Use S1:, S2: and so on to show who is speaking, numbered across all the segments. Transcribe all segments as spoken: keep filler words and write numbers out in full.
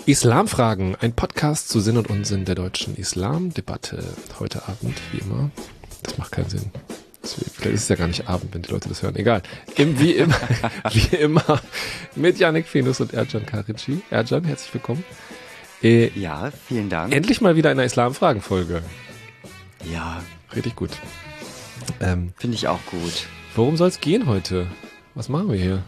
S1: Islamfragen, ein Podcast zu Sinn und Unsinn der deutschen Islamdebatte. Heute Abend, wie immer. Das macht keinen Sinn. Vielleicht ist es ja gar nicht Abend, wenn die Leute das hören. Egal. Im, wie immer, wie immer mit Yannick Fenus und Ercan Karici. Ercan, herzlich willkommen.
S2: Äh, ja, vielen Dank.
S1: Endlich mal wieder eine Islamfragen-Folge.
S2: Ja.
S1: Richtig gut.
S2: Ähm, Finde ich auch gut.
S1: Worum soll es gehen heute? Was machen wir hier?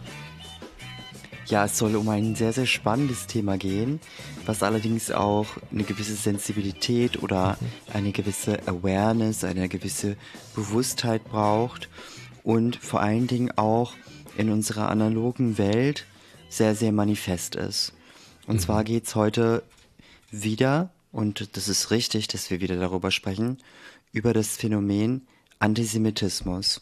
S2: Ja, es soll um ein sehr, sehr spannendes Thema gehen, was allerdings auch eine gewisse Sensibilität oder eine gewisse Awareness, eine gewisse Bewusstheit braucht und vor allen Dingen auch in unserer analogen Welt sehr, sehr manifest ist. Und mhm. zwar geht's heute wieder, und das ist richtig, dass wir wieder darüber sprechen, über das Phänomen Antisemitismus.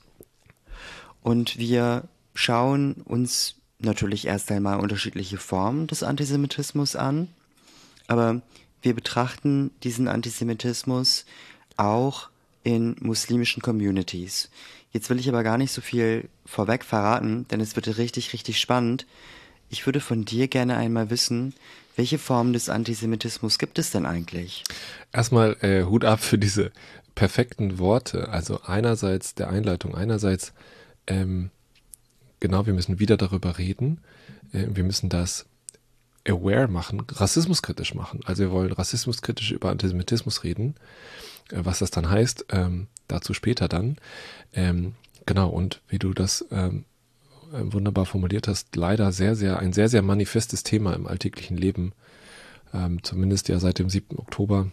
S2: Und wir schauen uns natürlich erst einmal unterschiedliche Formen des Antisemitismus an, aber wir betrachten diesen Antisemitismus auch in muslimischen Communities. Jetzt will ich aber gar nicht so viel vorweg verraten, denn es wird richtig, richtig spannend. Ich würde von dir gerne einmal wissen, welche Formen des Antisemitismus gibt es denn eigentlich?
S1: Erstmal äh, Hut ab für diese perfekten Worte, also einerseits der Einleitung, einerseits ähm, genau, wir müssen wieder darüber reden. Wir müssen das aware machen, rassismuskritisch machen. Also wir wollen rassismuskritisch über Antisemitismus reden. Was das dann heißt, ähm, dazu später dann. Ähm, genau, und wie du das ähm, wunderbar formuliert hast, leider sehr, sehr, ein sehr, sehr manifestes Thema im alltäglichen Leben. Ähm, zumindest ja seit dem siebten Oktober,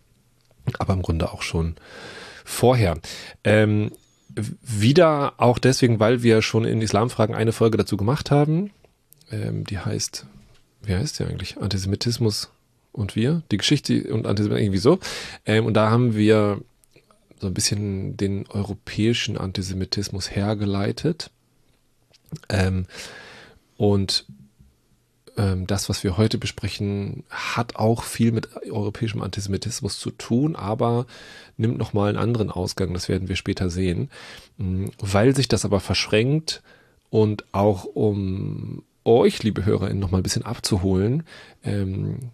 S1: aber im Grunde auch schon vorher. Ähm, Wieder auch deswegen, weil wir schon in Islamfragen eine Folge dazu gemacht haben. Ähm, die heißt, wie heißt die eigentlich? Antisemitismus und wir? Die Geschichte und Antisemitismus, irgendwie so. Ähm, und da haben wir so ein bisschen den europäischen Antisemitismus hergeleitet. Ähm, und ähm, das, was wir heute besprechen, hat auch viel mit europäischem Antisemitismus zu tun, aber nimmt nochmal einen anderen Ausgang, das werden wir später sehen. Weil sich das aber verschränkt und auch um euch, liebe HörerInnen, nochmal ein bisschen abzuholen, ähm,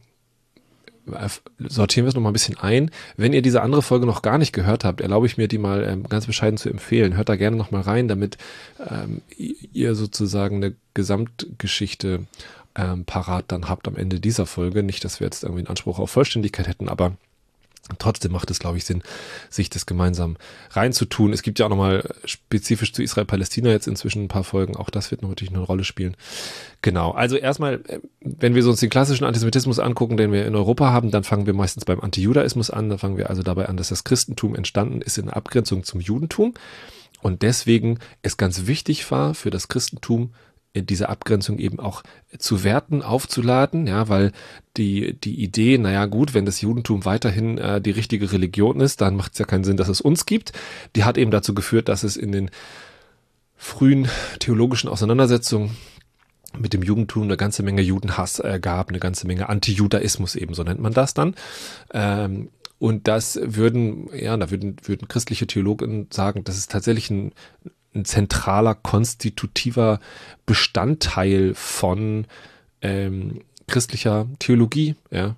S1: sortieren wir es nochmal ein bisschen ein. Wenn ihr diese andere Folge noch gar nicht gehört habt, erlaube ich mir, die mal ähm, ganz bescheiden zu empfehlen. Hört da gerne nochmal rein, damit ähm, ihr sozusagen eine Gesamtgeschichte ähm, parat dann habt am Ende dieser Folge. Nicht, dass wir jetzt irgendwie einen Anspruch auf Vollständigkeit hätten, aber trotzdem macht es, glaube ich, Sinn, sich das gemeinsam reinzutun. Es gibt ja auch nochmal spezifisch zu Israel-Palästina jetzt inzwischen ein paar Folgen. Auch das wird natürlich eine Rolle spielen. Genau, also erstmal, wenn wir uns den klassischen Antisemitismus angucken, den wir in Europa haben, dann fangen wir meistens beim Antijudaismus an. Dann fangen wir also dabei an, dass das Christentum entstanden ist in Abgrenzung zum Judentum. Und deswegen es ganz wichtig war für das Christentum, diese Abgrenzung eben auch zu werten, aufzuladen, ja, weil die die Idee, naja gut, wenn das Judentum weiterhin äh, die richtige Religion ist, dann macht es ja keinen Sinn, dass es uns gibt. Die hat eben dazu geführt, dass es in den frühen theologischen Auseinandersetzungen mit dem Judentum eine ganze Menge Judenhass äh, gab, eine ganze Menge Antijudaismus eben, so nennt man das dann. Ähm, und das würden, ja, da würden, würden christliche Theologen sagen, das ist tatsächlich ein ein zentraler, konstitutiver Bestandteil von ähm, christlicher Theologie. Ja.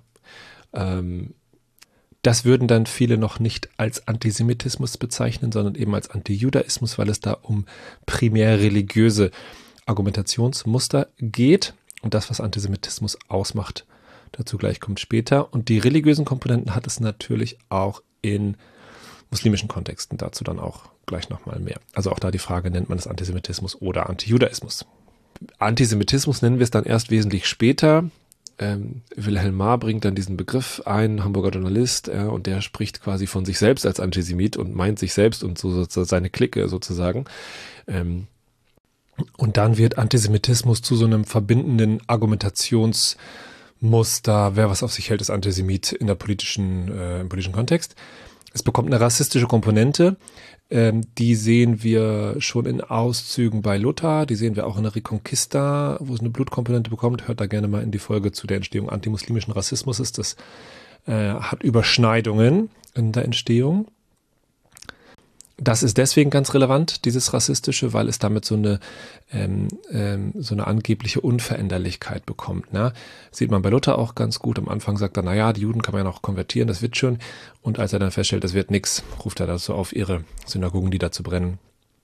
S1: Ähm, das würden dann viele noch nicht als Antisemitismus bezeichnen, sondern eben als Antijudaismus, weil es da um primär religiöse Argumentationsmuster geht und das, was Antisemitismus ausmacht. Dazu gleich kommt später. Und die religiösen Komponenten hat es natürlich auch in muslimischen Kontexten, dazu dann auch gleich nochmal mehr. Also auch da die Frage, nennt man es Antisemitismus oder Antijudaismus? Antisemitismus nennen wir es dann erst wesentlich später. Ähm, Wilhelm Marr bringt dann diesen Begriff ein, Hamburger Journalist, äh, und der spricht quasi von sich selbst als Antisemit und meint sich selbst und so, so seine Clique sozusagen. Ähm, und dann wird Antisemitismus zu so einem verbindenden Argumentationsmuster, wer was auf sich hält, ist Antisemit in der politischen, äh, im politischen Kontext. Es bekommt eine rassistische Komponente, ähm, die sehen wir schon in Auszügen bei Luther, die sehen wir auch in der Reconquista, wo es eine Blutkomponente bekommt. Hört da gerne mal in die Folge zu der Entstehung antimuslimischen Rassismus. Das äh, hat Überschneidungen in der Entstehung. Das ist deswegen ganz relevant, dieses Rassistische, weil es damit so eine, ähm, ähm, so eine angebliche Unveränderlichkeit bekommt. Ne? Sieht man bei Luther auch ganz gut. Am Anfang sagt er, naja, die Juden kann man ja noch konvertieren, das wird schon. Und als er dann feststellt, das wird nichts, ruft er dazu auf, ihre Synagogen niederzubrennen.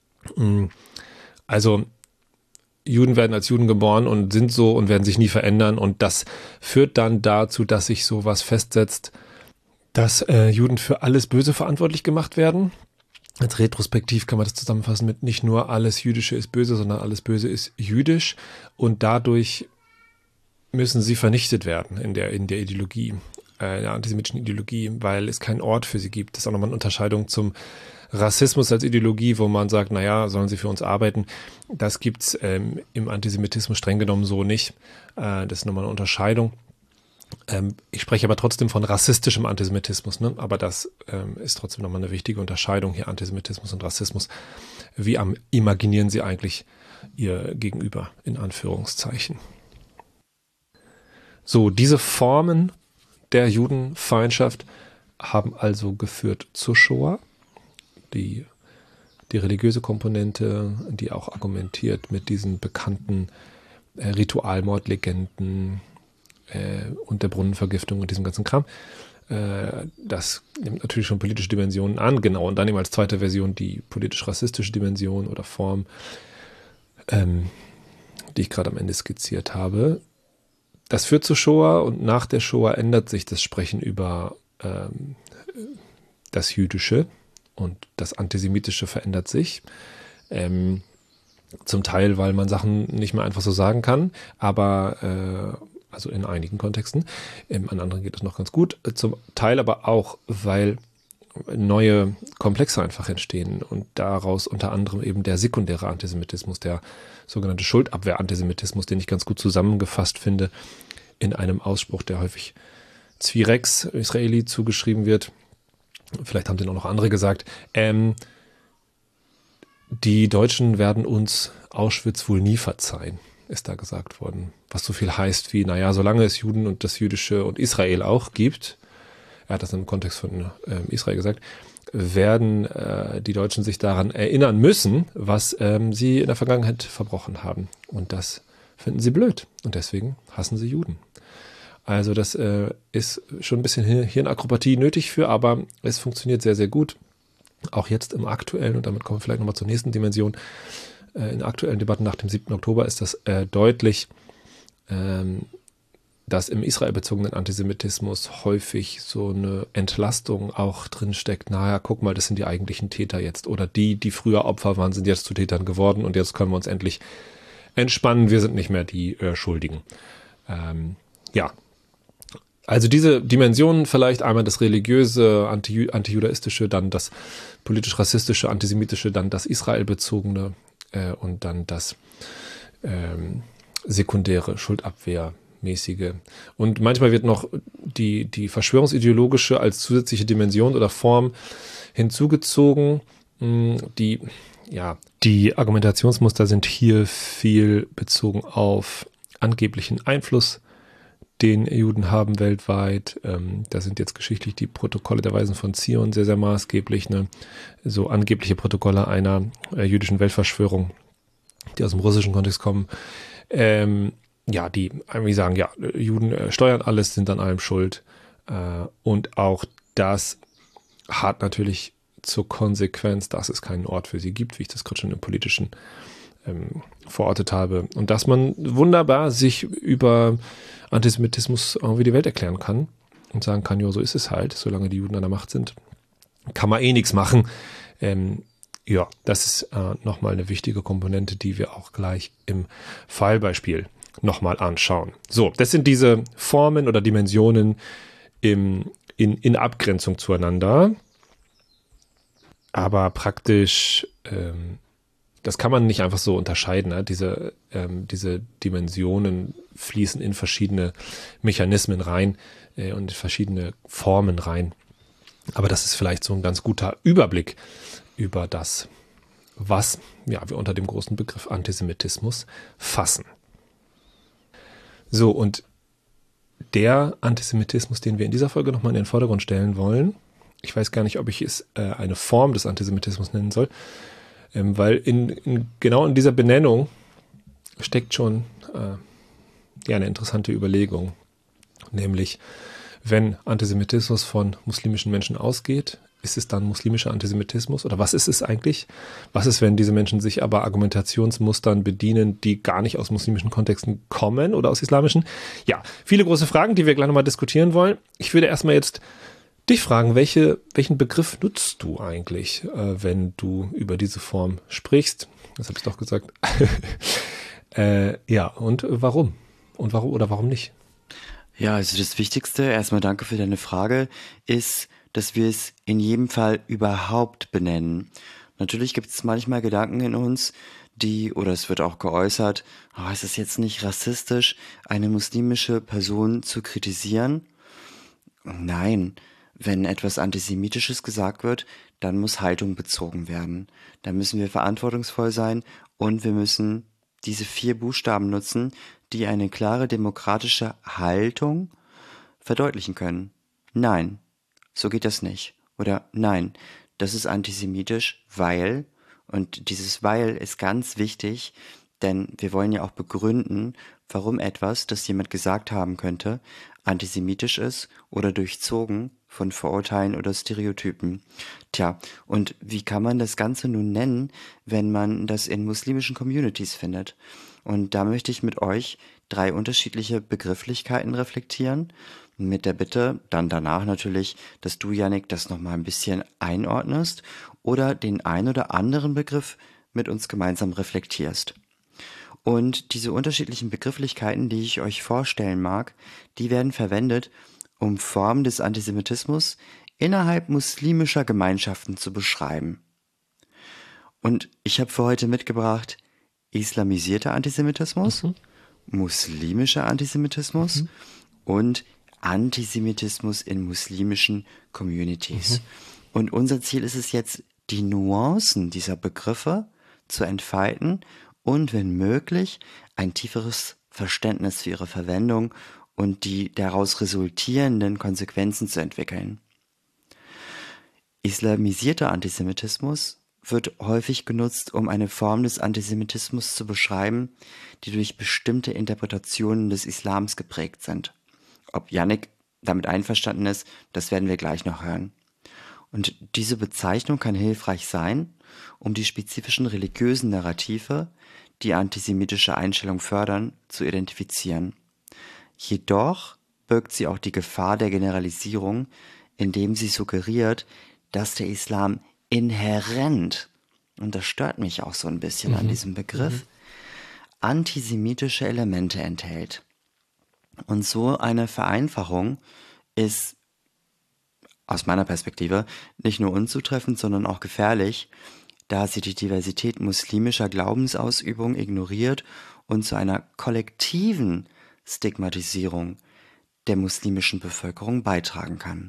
S1: Also Juden werden als Juden geboren und sind so und werden sich nie verändern. Und das führt dann dazu, dass sich sowas festsetzt, dass äh, Juden für alles Böse verantwortlich gemacht werden. Als retrospektiv kann man das zusammenfassen mit nicht nur alles Jüdische ist böse, sondern alles Böse ist jüdisch und dadurch müssen sie vernichtet werden in der, in der Ideologie, äh, in der antisemitischen Ideologie, weil es keinen Ort für sie gibt. Das ist auch nochmal eine Unterscheidung zum Rassismus als Ideologie, wo man sagt, naja, sollen sie für uns arbeiten. Das gibt's ähm, im Antisemitismus streng genommen so nicht. Äh, das ist nochmal eine Unterscheidung. Ähm, ich spreche aber trotzdem von rassistischem Antisemitismus, ne? Aber das ähm, ist trotzdem nochmal eine wichtige Unterscheidung hier, Antisemitismus und Rassismus. Wie am, imaginieren Sie eigentlich Ihr Gegenüber, in Anführungszeichen? So, diese Formen der Judenfeindschaft haben also geführt zur Shoah. Die, die religiöse Komponente, die auch argumentiert mit diesen bekannten äh, Ritualmordlegenden, Äh, und der Brunnenvergiftung und diesem ganzen Kram. Äh, das nimmt natürlich schon politische Dimensionen an, genau. Und dann eben als zweite Version die politisch-rassistische Dimension oder Form, ähm, die ich gerade am Ende skizziert habe. Das führt zur Shoah und nach der Shoah ändert sich das Sprechen über ähm, das Jüdische und das Antisemitische verändert sich. Ähm, zum Teil, weil man Sachen nicht mehr einfach so sagen kann, aber äh, also in einigen Kontexten, ähm, an anderen geht es noch ganz gut, zum Teil aber auch, weil neue Komplexe einfach entstehen und daraus unter anderem eben der sekundäre Antisemitismus, der sogenannte Schuldabwehr-Antisemitismus, den ich ganz gut zusammengefasst finde in einem Ausspruch, der häufig Zvirex, Israeli, zugeschrieben wird. Vielleicht haben den auch noch andere gesagt. Ähm, die Deutschen werden uns Auschwitz wohl nie verzeihen, ist da gesagt worden. Was so viel heißt wie, naja, solange es Juden und das Jüdische und Israel auch gibt, er hat das im Kontext von äh, Israel gesagt, werden äh, die Deutschen sich daran erinnern müssen, was ähm, sie in der Vergangenheit verbrochen haben. Und das finden sie blöd. Und deswegen hassen sie Juden. Also das äh, ist schon ein bisschen Hirnakrobatie nötig für, aber es funktioniert sehr, sehr gut. Auch jetzt im aktuellen, und damit kommen wir vielleicht nochmal zur nächsten Dimension, in aktuellen Debatten nach dem siebten Oktober ist das äh, deutlich, ähm, dass im israelbezogenen Antisemitismus häufig so eine Entlastung auch drinsteckt. Naja, guck mal, das sind die eigentlichen Täter jetzt. Oder die, die früher Opfer waren, sind jetzt zu Tätern geworden und jetzt können wir uns endlich entspannen. Wir sind nicht mehr die äh, Schuldigen. Ähm, ja, also diese Dimensionen vielleicht einmal das religiöse, anti- antijudaistische, dann das politisch-rassistische, antisemitische, dann das israelbezogene, und dann das ähm, sekundäre, schuldabwehrmäßige. Und manchmal wird noch die, die verschwörungsideologische als zusätzliche Dimension oder Form hinzugezogen. Die, ja, die Argumentationsmuster sind hier viel bezogen auf angeblichen Einfluss, den Juden haben weltweit. Ähm, da sind jetzt geschichtlich die Protokolle der Weisen von Zion sehr, sehr maßgeblich. Ne? So angebliche Protokolle einer äh, jüdischen Weltverschwörung, die aus dem russischen Kontext kommen. Ähm, ja, die irgendwie sagen, ja, Juden äh, steuern alles, sind an allem schuld. Äh, und auch das hat natürlich zur Konsequenz, dass es keinen Ort für sie gibt, wie ich das gerade schon im Politischen ähm, verortet habe. Und dass man wunderbar sich über Antisemitismus irgendwie die Welt erklären kann und sagen kann, ja, so ist es halt, solange die Juden an der Macht sind, kann man eh nichts machen. Ähm, ja, das ist äh, nochmal eine wichtige Komponente, die wir auch gleich im Fallbeispiel nochmal anschauen. So, das sind diese Formen oder Dimensionen im, in, in Abgrenzung zueinander, aber praktisch ähm, das kann man nicht einfach so unterscheiden. Ne? Diese, ähm, diese Dimensionen fließen in verschiedene Mechanismen rein äh, und in verschiedene Formen rein. Aber das ist vielleicht so ein ganz guter Überblick über das, was ja, wir unter dem großen Begriff Antisemitismus fassen. So, und der Antisemitismus, den wir in dieser Folge nochmal in den Vordergrund stellen wollen, Ich weiß gar nicht, ob ich es äh, eine Form des Antisemitismus nennen soll, ähm, weil in, in, genau in dieser Benennung steckt schon äh, ja, eine interessante Überlegung. Nämlich, wenn Antisemitismus von muslimischen Menschen ausgeht, ist es dann muslimischer Antisemitismus? Oder was ist es eigentlich? Was ist, wenn diese Menschen sich aber Argumentationsmustern bedienen, die gar nicht aus muslimischen Kontexten kommen oder aus islamischen? Ja, viele große Fragen, die wir gleich nochmal diskutieren wollen. Ich würde erstmal jetzt dich fragen, welche, welchen Begriff nutzt du eigentlich, äh, wenn du über diese Form sprichst? Das habe ich doch gesagt. äh, ja, und warum? Und warum oder warum nicht?
S2: Ja, also das Wichtigste, erstmal danke für deine Frage, ist, dass wir es in jedem Fall überhaupt benennen. Natürlich gibt es manchmal Gedanken in uns, die, oder es wird auch geäußert, oh, ist es jetzt nicht rassistisch, eine muslimische Person zu kritisieren? Nein, wenn etwas Antisemitisches gesagt wird, dann muss Haltung bezogen werden. Dann müssen wir verantwortungsvoll sein und wir müssen diese vier Buchstaben nutzen, die eine klare demokratische Haltung verdeutlichen können. Nein, so geht das nicht. Oder nein, das ist antisemitisch, weil, und dieses weil ist ganz wichtig, denn wir wollen ja auch begründen, warum etwas, das jemand gesagt haben könnte, antisemitisch ist oder durchzogen von Vorurteilen oder Stereotypen. Tja, und wie kann man das Ganze nun nennen, wenn man das in muslimischen Communities findet? Und da möchte ich mit euch drei unterschiedliche Begrifflichkeiten reflektieren, mit der Bitte, dann danach natürlich, dass du, Yannick, das nochmal ein bisschen einordnest oder den ein oder anderen Begriff mit uns gemeinsam reflektierst. Und diese unterschiedlichen Begrifflichkeiten, die ich euch vorstellen mag, die werden verwendet, um Formen des Antisemitismus innerhalb muslimischer Gemeinschaften zu beschreiben. Und ich habe für heute mitgebracht islamisierter Antisemitismus, mhm. muslimischer Antisemitismus mhm. und Antisemitismus in muslimischen Communities. Mhm. Und unser Ziel ist es jetzt, die Nuancen dieser Begriffe zu entfalten und, wenn möglich, ein tieferes Verständnis für ihre Verwendung und die daraus resultierenden Konsequenzen zu entwickeln. Islamisierter Antisemitismus wird häufig genutzt, um eine Form des Antisemitismus zu beschreiben, die durch bestimmte Interpretationen des Islams geprägt sind. Ob Yannick damit einverstanden ist, das werden wir gleich noch hören. Und diese Bezeichnung kann hilfreich sein, um die spezifischen religiösen Narrative, die antisemitische Einstellung fördern, zu identifizieren. Jedoch birgt sie auch die Gefahr der Generalisierung, indem sie suggeriert, dass der Islam inhärent, und das stört mich auch so ein bisschen mhm. an diesem Begriff, mhm. antisemitische Elemente enthält. Und so eine Vereinfachung ist aus meiner Perspektive nicht nur unzutreffend, sondern auch gefährlich, da sie die Diversität muslimischer Glaubensausübung ignoriert und zu einer kollektiven Stigmatisierung der muslimischen Bevölkerung beitragen kann.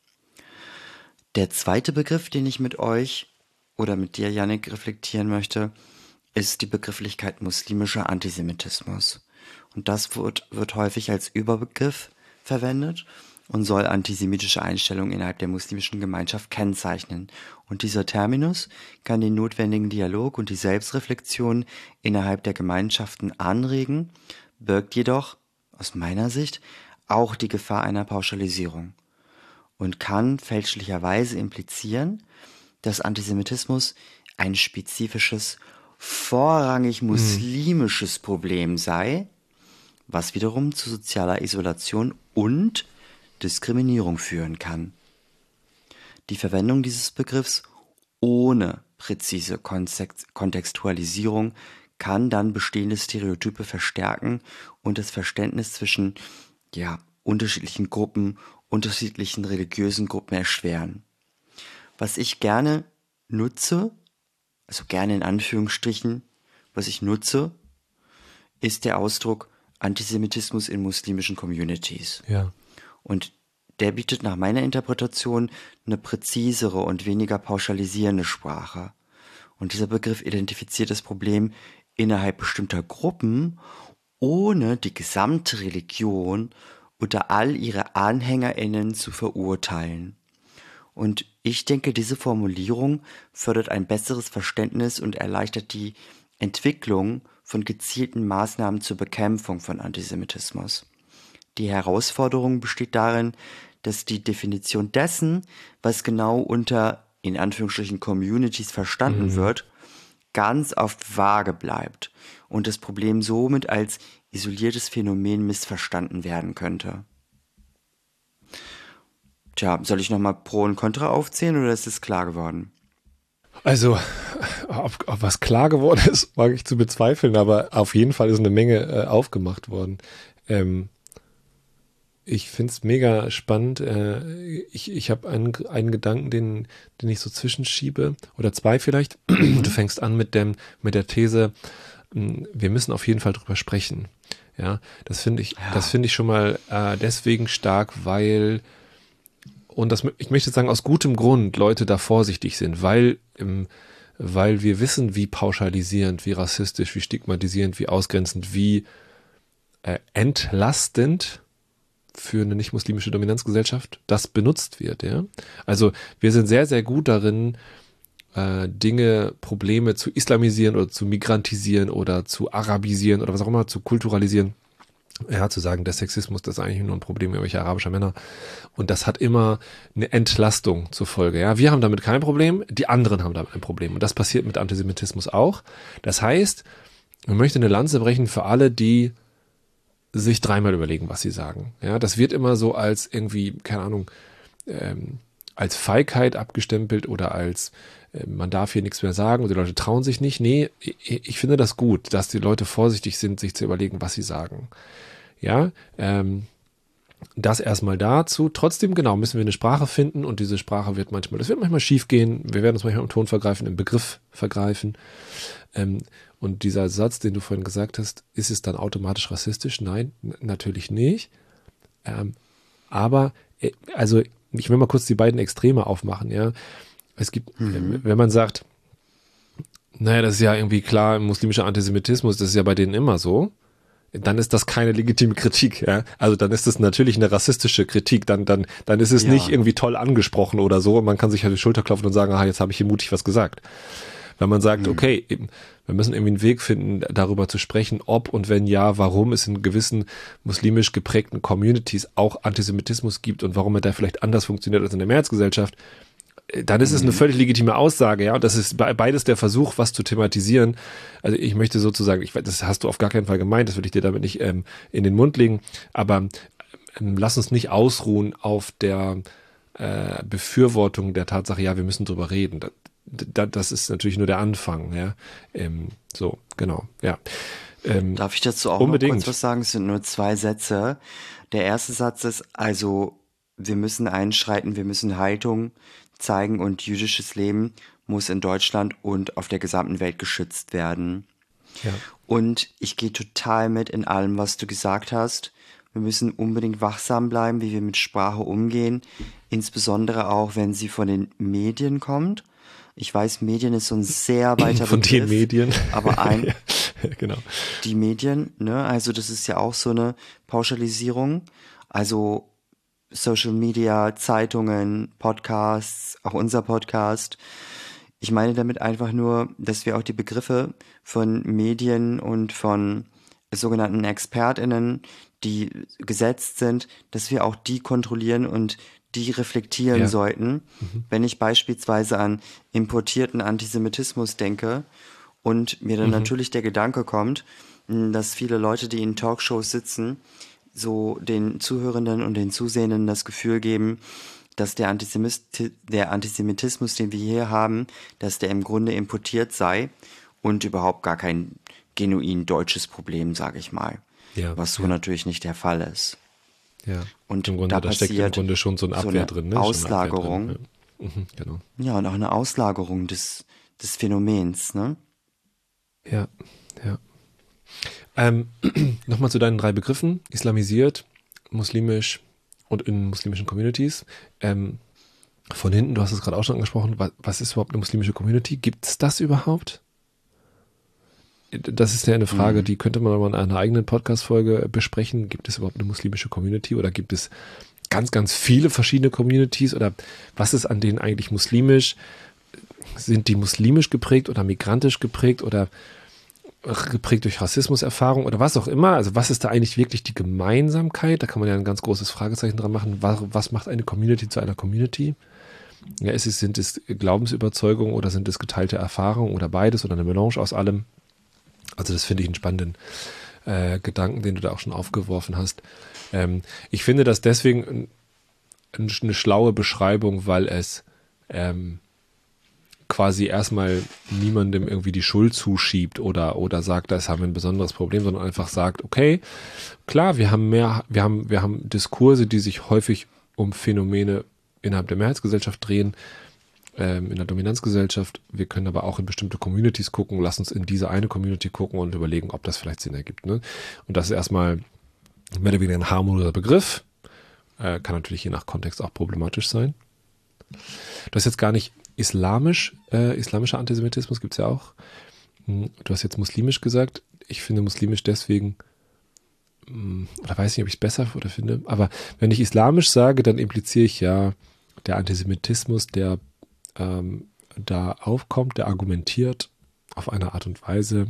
S2: Der zweite Begriff, den ich mit euch oder mit dir, Yannick, reflektieren möchte, ist die Begrifflichkeit muslimischer Antisemitismus. Und das wird, wird häufig als Überbegriff verwendet und soll antisemitische Einstellungen innerhalb der muslimischen Gemeinschaft kennzeichnen. Und dieser Terminus kann den notwendigen Dialog und die Selbstreflexion innerhalb der Gemeinschaften anregen, birgt jedoch, aus meiner Sicht, auch die Gefahr einer Pauschalisierung und kann fälschlicherweise implizieren, dass Antisemitismus ein spezifisches, vorrangig muslimisches mhm. Problem sei, was wiederum zu sozialer Isolation und Diskriminierung führen kann. Die Verwendung dieses Begriffs ohne präzise Kontextualisierung kann dann bestehende Stereotype verstärken und das Verständnis zwischen ja, unterschiedlichen Gruppen, unterschiedlichen religiösen Gruppen erschweren. Was ich gerne nutze, also gerne in Anführungsstrichen, was ich nutze, ist der Ausdruck Antisemitismus in muslimischen Communities.
S1: Ja.
S2: Und der bietet nach meiner Interpretation eine präzisere und weniger pauschalisierende Sprache. Und dieser Begriff identifiziert das Problem innerhalb bestimmter Gruppen, ohne die gesamte Religion oder all ihre AnhängerInnen zu verurteilen. Und ich denke, diese Formulierung fördert ein besseres Verständnis und erleichtert die Entwicklung von gezielten Maßnahmen zur Bekämpfung von Antisemitismus. Die Herausforderung besteht darin, dass die Definition dessen, was genau unter, in Anführungsstrichen, Communities verstanden
S1: Mhm.
S2: wird, ganz oft vage bleibt und das Problem somit als isoliertes Phänomen missverstanden werden könnte. Tja, soll ich nochmal Pro und Contra aufzählen oder ist es klar geworden?
S1: Also, ob, ob was klar geworden ist, mag ich zu bezweifeln, aber auf jeden Fall ist eine Menge äh, aufgemacht worden. Ähm, ich finde es mega spannend. Äh, ich ich habe einen, einen Gedanken, den, den ich so zwischenschiebe, oder zwei vielleicht. Du fängst an mit dem, mit der These, mh, wir müssen auf jeden Fall drüber sprechen. Ja, das finde ich,
S2: Ja.
S1: das finde ich schon mal äh, deswegen stark, weil und das, ich möchte sagen, aus gutem Grund Leute da vorsichtig sind, weil, ähm, weil wir wissen, wie pauschalisierend, wie rassistisch, wie stigmatisierend, wie ausgrenzend, wie äh, entlastend für eine nicht-muslimische Dominanzgesellschaft das benutzt wird. Ja? Also wir sind sehr, sehr gut darin, äh, Dinge, Probleme zu islamisieren oder zu migrantisieren oder zu arabisieren oder was auch immer, zu kulturalisieren. Ja, zu sagen, der Sexismus, das ist eigentlich nur ein Problem irgendwelcher arabischer Männer. Und das hat immer eine Entlastung zur Folge. Ja, wir haben damit kein Problem, die anderen haben damit ein Problem. Und das passiert mit Antisemitismus auch. Das heißt, man möchte eine Lanze brechen für alle, die sich dreimal überlegen, was sie sagen. Ja, das wird immer so als irgendwie, keine Ahnung, ähm, als Feigheit abgestempelt oder als äh, man darf hier nichts mehr sagen und die Leute trauen sich nicht. Nee, ich, ich finde das gut, dass die Leute vorsichtig sind, sich zu überlegen, was sie sagen. Ja, ähm, das erstmal dazu. Trotzdem, genau, müssen wir eine Sprache finden und diese Sprache wird manchmal, das wird manchmal schief gehen. Wir werden uns manchmal im Ton vergreifen, im Begriff vergreifen. Ähm, und dieser Satz, den du vorhin gesagt hast, ist es dann automatisch rassistisch? Nein, n- natürlich nicht. Ähm, aber, äh, also, ich will mal kurz die beiden Extreme aufmachen, ja. Es gibt,
S2: Mhm.
S1: äh, wenn man sagt, naja, das ist ja irgendwie klar, muslimischer Antisemitismus, das ist ja bei denen immer so, dann ist das keine legitime Kritik, ja. Also dann ist das natürlich eine rassistische Kritik, dann, dann, dann ist es
S2: Ja.
S1: nicht irgendwie toll angesprochen oder so und man kann sich halt die Schulter klopfen und sagen, aha, jetzt habe ich hier mutig was gesagt. Wenn man sagt, okay, eben, wir müssen irgendwie einen Weg finden, darüber zu sprechen, ob und wenn ja, warum es in gewissen muslimisch geprägten Communities auch Antisemitismus gibt und warum er da vielleicht anders funktioniert als in der Mehrheitsgesellschaft, dann ist es eine völlig legitime Aussage, ja. Und das ist be- beides der Versuch, was zu thematisieren. Also ich möchte sozusagen, ich, weiß, das hast du auf gar keinen Fall gemeint, das will ich dir damit nicht ähm, in den Mund legen, aber ähm, lass uns nicht ausruhen auf der äh, Befürwortung der Tatsache, ja, wir müssen drüber reden. Da, da, das ist natürlich nur der Anfang, ja. Ähm, so, genau, ja. Ähm,
S2: Darf ich dazu auch
S1: unbedingt.
S2: noch kurz was sagen? Es sind nur zwei Sätze. Der erste Satz ist also, wir müssen einschreiten, wir müssen Haltung zeigen und jüdisches Leben muss in Deutschland und auf der gesamten Welt geschützt werden.
S1: Ja.
S2: Und ich gehe total mit in allem, was du gesagt hast. Wir müssen unbedingt wachsam bleiben, wie wir mit Sprache umgehen, insbesondere auch, wenn sie von den Medien kommt. Ich weiß, Medien ist so ein sehr weiter
S1: Von
S2: Begriff,
S1: den Medien.
S2: aber ein,
S1: Ja, genau.
S2: die Medien, ne, also das ist ja auch so eine Pauschalisierung. Also Social Media, Zeitungen, Podcasts, auch unser Podcast. Ich meine damit einfach nur, dass wir auch die Begriffe von Medien und von sogenannten ExpertInnen, die gesetzt sind, dass wir auch die kontrollieren und die reflektieren
S1: Ja.
S2: sollten. Wenn ich beispielsweise an importierten Antisemitismus denke und mir dann natürlich der Gedanke kommt, mh, dass viele Leute, die in Talkshows sitzen, so den Zuhörenden und den Zusehenden das Gefühl geben, dass der, Antisemit der Antisemitismus, den wir hier haben, dass der im Grunde importiert sei und überhaupt gar kein genuin deutsches Problem, sage ich mal.
S1: Ja,
S2: Was so
S1: ja.
S2: natürlich nicht der Fall ist.
S1: Ja.
S2: Und
S1: Im Grunde,
S2: da
S1: da steckt im
S2: passiert
S1: Grunde schon so ein
S2: so
S1: Abwehr
S2: eine
S1: drin, ne? Schon eine Abwehr
S2: Auslagerung.
S1: drin, ja. Mhm, genau.
S2: Ja, und auch eine Auslagerung des, des Phänomens, ne?
S1: Ja, ja. Ähm, Nochmal zu deinen drei Begriffen. Islamisiert, muslimisch und in muslimischen Communities. Ähm, von hinten, du hast es gerade auch schon angesprochen, was, was ist überhaupt eine muslimische Community? Gibt es das überhaupt? Das ist ja eine Frage,
S2: Mhm.
S1: die könnte man mal in einer eigenen Podcast-Folge besprechen. Gibt es überhaupt eine muslimische Community oder gibt es ganz, ganz viele verschiedene Communities oder was ist an denen eigentlich muslimisch? Sind die muslimisch geprägt oder migrantisch geprägt oder geprägt durch Rassismuserfahrung oder was auch immer? Also was ist da eigentlich wirklich die Gemeinsamkeit? Da kann man ja ein ganz großes Fragezeichen dran machen. Was, was macht eine Community zu einer Community? Ja, ist es, sind es Glaubensüberzeugungen oder sind es geteilte Erfahrungen oder beides oder eine Melange aus allem? Also das finde ich einen spannenden äh, Gedanken, den du da auch schon aufgeworfen hast. Ähm, ich finde das deswegen ein, ein, eine schlaue Beschreibung, weil es ähm, quasi erstmal niemandem irgendwie die Schuld zuschiebt oder, oder sagt, das haben wir ein besonderes Problem, sondern einfach sagt, okay, klar, wir haben mehr, wir haben, wir haben Diskurse, die sich häufig um Phänomene innerhalb der Mehrheitsgesellschaft drehen, ähm, in der Dominanzgesellschaft. Wir können aber auch in bestimmte Communities gucken, lass uns in diese eine Community gucken und überlegen, ob das vielleicht Sinn ergibt. Ne? Und das ist erstmal mehr oder weniger ein harmloser Begriff, äh, kann natürlich je nach Kontext auch problematisch sein. Du hast jetzt gar nicht islamisch, äh, islamischer Antisemitismus gibt es ja auch. Du hast jetzt muslimisch gesagt. Ich finde muslimisch deswegen, oder weiß nicht, ob ich es besser oder finde, aber wenn ich islamisch sage, dann impliziere ich ja der Antisemitismus, der ähm, da aufkommt, der argumentiert auf eine Art und Weise,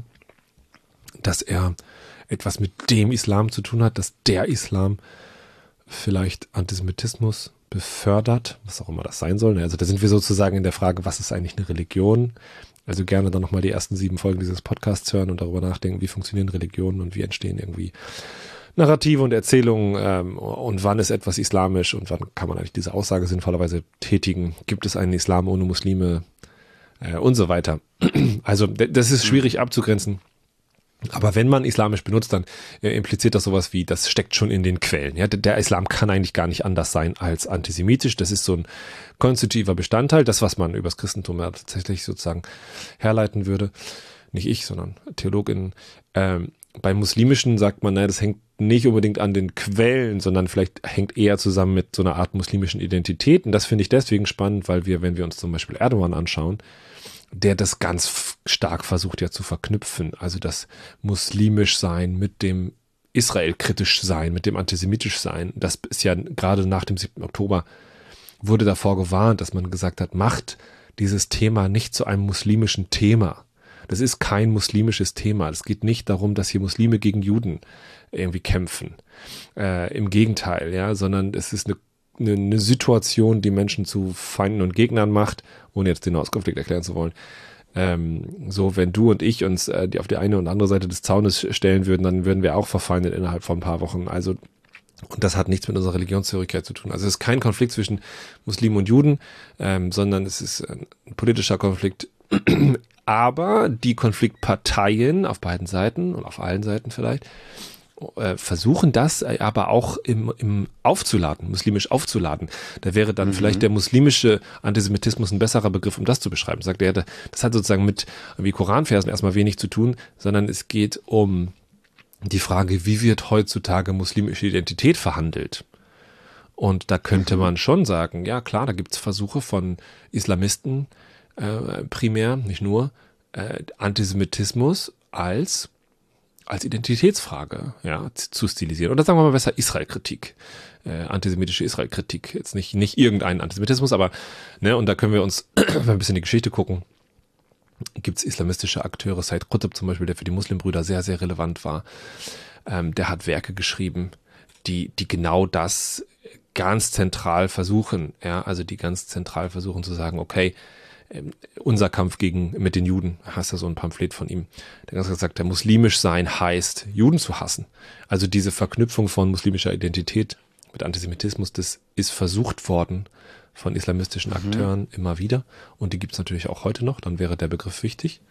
S1: dass er etwas mit dem Islam zu tun hat, dass der Islam vielleicht Antisemitismus befördert, was auch immer das sein soll. Also da sind wir sozusagen in der Frage, was ist eigentlich eine Religion? Also gerne dann nochmal die ersten sieben Folgen dieses Podcasts hören und darüber nachdenken, wie funktionieren Religionen und wie entstehen irgendwie Narrative und Erzählungen ähm, und wann ist etwas islamisch und wann kann man eigentlich diese Aussage sinnvollerweise tätigen? Gibt es einen Islam ohne Muslime äh, und so weiter? Also das ist schwierig abzugrenzen. Aber wenn man islamisch benutzt, dann äh, impliziert das sowas wie, das steckt schon in den Quellen. Ja, der, der Islam kann eigentlich gar nicht anders sein als antisemitisch. Das ist so ein konstitutiver Bestandteil, das, was man übers Christentum ja tatsächlich sozusagen herleiten würde. Nicht ich, sondern TheologInnen. Ähm, beim Muslimischen sagt man, naja, das hängt nicht unbedingt an den Quellen, sondern vielleicht hängt eher zusammen mit so einer Art muslimischen Identität. Und das finde ich deswegen spannend, weil wir, wenn wir uns zum Beispiel Erdogan anschauen, der das ganz stark versucht ja zu verknüpfen, also das muslimisch sein mit dem Israel-kritisch sein, mit dem antisemitisch sein. Das ist ja gerade nach dem siebten Oktober wurde davor gewarnt, dass man gesagt hat, macht dieses Thema nicht zu einem muslimischen Thema. Das ist kein muslimisches Thema. Es geht nicht darum, dass hier Muslime gegen Juden irgendwie kämpfen. Äh, im Gegenteil, ja, sondern es ist eine Eine, eine Situation, die Menschen zu Feinden und Gegnern macht, ohne jetzt den Nahostkonflikt erklären zu wollen. Ähm, so, wenn du und ich uns äh, die auf die eine und andere Seite des Zaunes stellen würden, dann würden wir auch verfeindet innerhalb von ein paar Wochen. Also, und das hat nichts mit unserer Religionszugehörigkeit zu tun. Also es ist kein Konflikt zwischen Muslimen und Juden, ähm, sondern es ist ein politischer Konflikt. Aber die Konfliktparteien auf beiden Seiten und auf allen Seiten vielleicht versuchen das aber auch im, im aufzuladen, muslimisch aufzuladen. Da wäre dann mhm. vielleicht der muslimische Antisemitismus ein besserer Begriff, um das zu beschreiben. Sagt er, das hat sozusagen mit wie Koranversen erstmal wenig zu tun, sondern es geht um die Frage, wie wird heutzutage muslimische Identität verhandelt? Und da könnte man schon sagen, ja klar, da gibt es Versuche von Islamisten äh, primär, nicht nur, äh, Antisemitismus als als Identitätsfrage, ja, zu stilisieren. Oder sagen wir mal besser Israel-Kritik, äh, antisemitische Israel-Kritik. Jetzt nicht, nicht irgendein Antisemitismus, aber, ne, und da können wir uns, wenn wir ein bisschen in die Geschichte gucken, gibt es islamistische Akteure, Said Qutb zum Beispiel, der für die Muslimbrüder sehr, sehr relevant war. Ähm, der hat Werke geschrieben, die, die genau das ganz zentral versuchen, ja, also die ganz zentral versuchen zu sagen, okay, unser Kampf gegen mit den Juden, hast du so ein Pamphlet von ihm, der ganz gesagt, der muslimisch sein heißt, Juden zu hassen. Also diese Verknüpfung von muslimischer Identität mit Antisemitismus, das ist versucht worden von islamistischen Akteuren mhm. immer wieder und die gibt es natürlich auch heute noch, dann wäre der Begriff wichtig.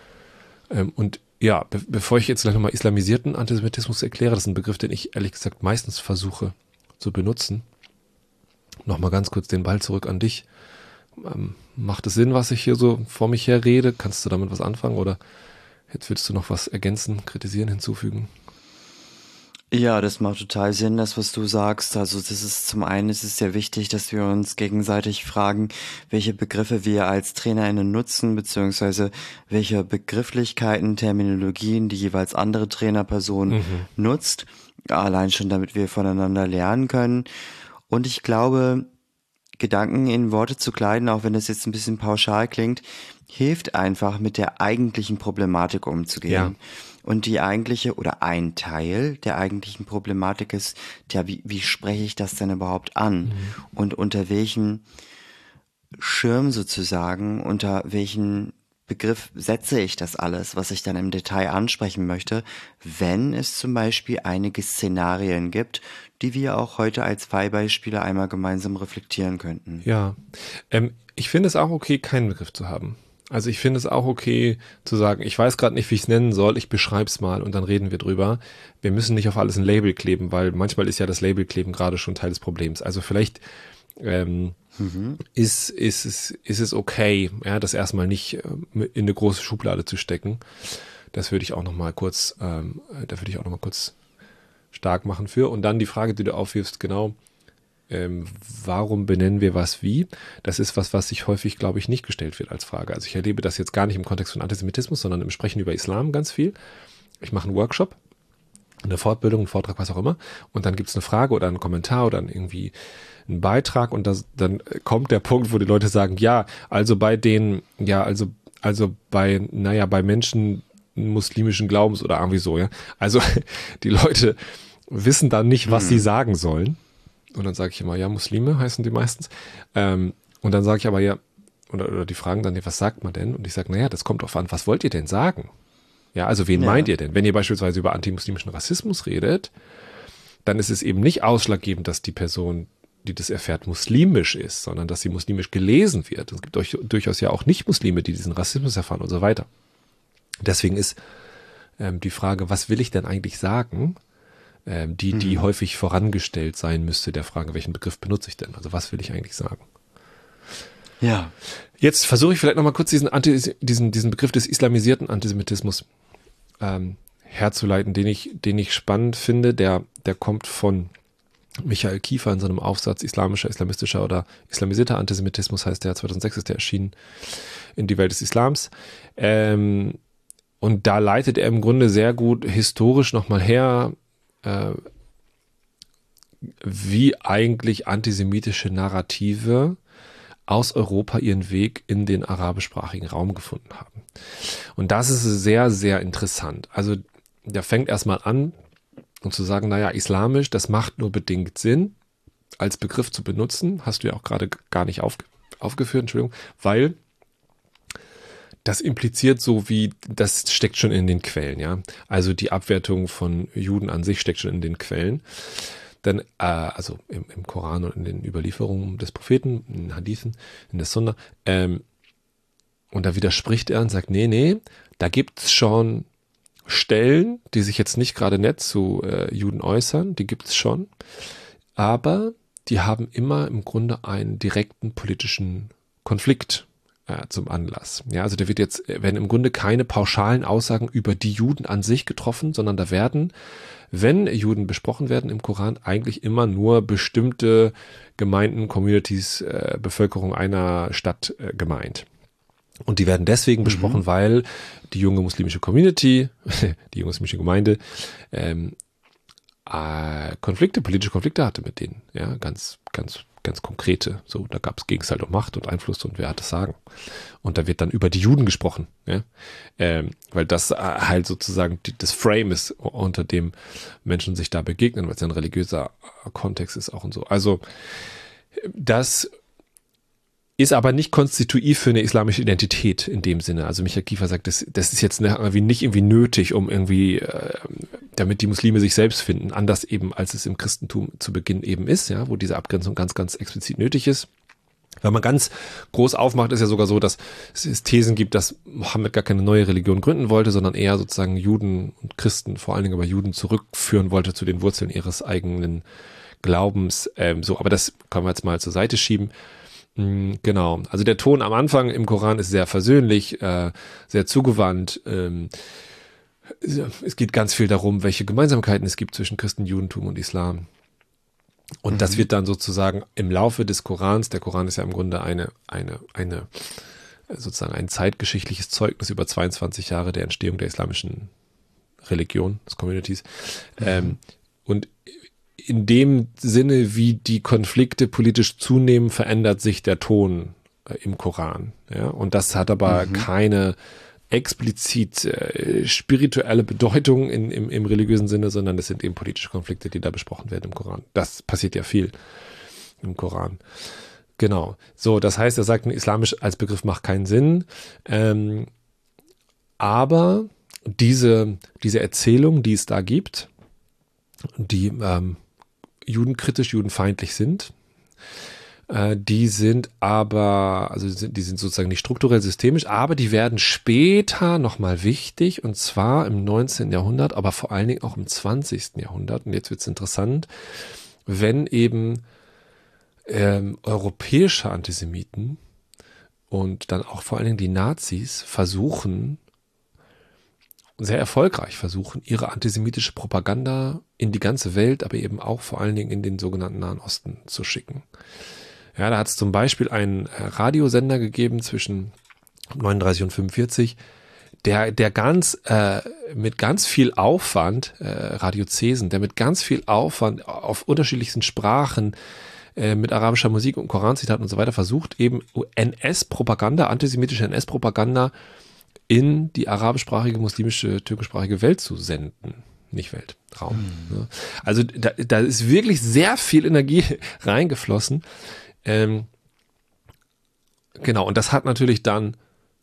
S1: Und ja, be- bevor ich jetzt gleich nochmal islamisierten Antisemitismus erkläre, das ist ein Begriff, den ich ehrlich gesagt meistens versuche zu benutzen. Nochmal ganz kurz den Ball zurück an dich. Ähm, macht es Sinn, was ich hier so vor mich her rede? Kannst du damit was anfangen oder jetzt willst du noch was ergänzen, kritisieren, hinzufügen?
S2: Ja, das macht total Sinn, das, was du sagst. Also das ist zum einen, ist es sehr wichtig, dass wir uns gegenseitig fragen, welche Begriffe wir als TrainerInnen nutzen, beziehungsweise welche Begrifflichkeiten, Terminologien die jeweils andere Trainerperson mhm. nutzt. Allein schon, damit wir voneinander lernen können. Und ich glaube, Gedanken in Worte zu kleiden, auch wenn das jetzt ein bisschen pauschal klingt, hilft einfach, mit der eigentlichen Problematik umzugehen.
S1: Ja.
S2: Und die eigentliche oder ein Teil der eigentlichen Problematik ist, ja, wie, wie spreche ich das denn überhaupt an? Mhm. Und unter welchen Schirm sozusagen, unter welchen Begriff setze ich das alles, was ich dann im Detail ansprechen möchte, wenn es zum Beispiel einige Szenarien gibt, die wir auch heute als Fallbeispiele einmal gemeinsam reflektieren könnten.
S1: Ja, ähm, ich finde es auch okay, keinen Begriff zu haben. Also ich finde es auch okay zu sagen, ich weiß gerade nicht, wie ich es nennen soll, ich beschreibe es mal und dann reden wir drüber. Wir müssen nicht auf alles ein Label kleben, weil manchmal ist ja das Labelkleben gerade schon Teil des Problems. Also vielleicht ähm, mhm. ist, ist, es, ist es okay, ja, das erstmal nicht in eine große Schublade zu stecken. Das würde ich auch noch mal kurz, ähm, da würde ich auch noch mal kurz stark machen für. Und dann die Frage, die du aufwirfst, genau, ähm, warum benennen wir was wie? Das ist was, was sich häufig, glaube ich, nicht gestellt wird als Frage. Also ich erlebe das jetzt gar nicht im Kontext von Antisemitismus, sondern im Sprechen über Islam ganz viel. Ich mache einen Workshop, eine Fortbildung, einen Vortrag, was auch immer. Und dann gibt es eine Frage oder einen Kommentar oder irgendwie einen Beitrag und das, dann kommt der Punkt, wo die Leute sagen, ja, also bei den, ja, also, also bei, naja, bei Menschen muslimischen Glaubens oder irgendwie so, ja. Also die Leute wissen dann nicht, was hm. sie sagen sollen. Und dann sage ich immer, ja, Muslime heißen die meistens. Ähm, und dann sage ich aber, ja, oder, oder die fragen dann, ja, was sagt man denn? Und ich sage, naja, das kommt drauf an, was wollt ihr denn sagen? Ja, also wen ja. meint ihr denn? Wenn ihr beispielsweise über antimuslimischen Rassismus redet, dann ist es eben nicht ausschlaggebend, dass die Person, die das erfährt, muslimisch ist, sondern dass sie muslimisch gelesen wird. Es gibt euch, durchaus ja auch Nicht-Muslime, die diesen Rassismus erfahren und so weiter. Deswegen ist ähm, die Frage, was will ich denn eigentlich sagen, ähm, die, die mhm. häufig vorangestellt sein müsste, der Frage, welchen Begriff benutze ich denn? Also was will ich eigentlich sagen?
S2: Ja.
S1: Jetzt versuche ich vielleicht nochmal kurz diesen, Anti, diesen, diesen Begriff des islamisierten Antisemitismus ähm, herzuleiten, den ich, den ich spannend finde. Der, der kommt von Michael Kiefer in seinem Aufsatz Islamischer, Islamistischer oder Islamisierter Antisemitismus, heißt der, zweitausendsechs ist der erschienen, in die Welt des Islams. Ähm, und da leitet er im Grunde sehr gut historisch nochmal her, äh, wie eigentlich antisemitische Narrative aus Europa ihren Weg in den arabischsprachigen Raum gefunden haben. Und das ist sehr, sehr interessant. Also der fängt erstmal an, und zu sagen, naja, islamisch, das macht nur bedingt Sinn, als Begriff zu benutzen, hast du ja auch gerade gar nicht aufge- aufgeführt, Entschuldigung, weil das impliziert so wie, das steckt schon in den Quellen, ja. Also die Abwertung von Juden an sich steckt schon in den Quellen. Denn, äh, also im, im Koran und in den Überlieferungen des Propheten, in den Hadithen, in der Sunna, ähm, und da widerspricht er und sagt, nee, nee, da gibt's schon Stellen, die sich jetzt nicht gerade nett zu äh, Juden äußern, die gibt es schon, aber die haben immer im Grunde einen direkten politischen Konflikt äh, zum Anlass. Ja, also da wird jetzt, werden im Grunde keine pauschalen Aussagen über die Juden an sich getroffen, sondern da werden, wenn Juden besprochen werden im Koran, eigentlich immer nur bestimmte Gemeinden, Communities, äh, Bevölkerung einer Stadt äh, gemeint. Und die werden deswegen mhm. besprochen, weil die junge muslimische Community, die junge muslimische Gemeinde, ähm, äh, Konflikte, politische Konflikte hatte mit denen. Ja, ganz, ganz, ganz konkrete. So, da gab es, ging es halt um Macht und Einfluss und wer hat das Sagen. Und da wird dann über die Juden gesprochen, ja, ähm, weil das äh, halt sozusagen die, das Frame ist, unter dem Menschen sich da begegnen, weil es ja ein religiöser Kontext ist auch und so. Also das ist aber nicht konstitutiv für eine islamische Identität in dem Sinne. Also Michael Kiefer sagt, das, das ist jetzt irgendwie nicht irgendwie nötig, um irgendwie, äh, damit die Muslime sich selbst finden, anders eben, als es im Christentum zu Beginn eben ist, ja, wo diese Abgrenzung ganz, ganz explizit nötig ist. Wenn man ganz groß aufmacht, ist ja sogar so, dass es Thesen gibt, dass Mohammed gar keine neue Religion gründen wollte, sondern eher sozusagen Juden und Christen, vor allen Dingen aber Juden, zurückführen wollte zu den Wurzeln ihres eigenen Glaubens. Ähm, so, aber das können wir jetzt mal zur Seite schieben. Genau, also der Ton am Anfang im Koran ist sehr versöhnlich, äh, sehr zugewandt. Ähm, es geht ganz viel darum, welche Gemeinsamkeiten es gibt zwischen Christen, Judentum und Islam. Und mhm. das wird dann sozusagen im Laufe des Korans, der Koran ist ja im Grunde eine, eine, eine, sozusagen ein zeitgeschichtliches Zeugnis über zweiundzwanzig Jahre der Entstehung der islamischen Religion, des Communities. Mhm. Ähm, und in dem Sinne, wie die Konflikte politisch zunehmen, verändert sich der Ton äh, im Koran. Ja? Und das hat aber mhm. keine explizit äh, spirituelle Bedeutung in, im, im religiösen Sinne, sondern das sind eben politische Konflikte, die da besprochen werden im Koran. Das passiert ja viel im Koran. Genau. So, das heißt, er sagt, islamisch als Begriff macht keinen Sinn. Ähm, aber diese, diese Erzählung, die es da gibt, die ähm, judenkritisch, judenfeindlich sind, äh, die sind aber, also die sind, die sind sozusagen nicht strukturell systemisch, aber die werden später nochmal wichtig, und zwar im neunzehnten Jahrhundert, aber vor allen Dingen auch im zwanzigsten Jahrhundert. Und jetzt wird es interessant, wenn eben ähm, europäische Antisemiten und dann auch vor allen Dingen die Nazis versuchen, sehr erfolgreich versuchen, ihre antisemitische Propaganda in die ganze Welt, aber eben auch vor allen Dingen in den sogenannten Nahen Osten zu schicken. Ja, da hat es zum Beispiel einen Radiosender gegeben zwischen neununddreißig und fünfundvierzig, der, der ganz, äh, mit ganz viel Aufwand, äh, Radio Cesen, der mit ganz viel Aufwand auf unterschiedlichsten Sprachen, äh, mit arabischer Musik und Koranzitaten und so weiter versucht, eben N S-Propaganda, antisemitische N S-Propaganda in die arabischsprachige, muslimische, türkischsprachige Welt zu senden. Nicht Welt, Raum. Mhm. Ne? Also da, da ist wirklich sehr viel Energie reingeflossen. Ähm, genau, und das hat natürlich dann,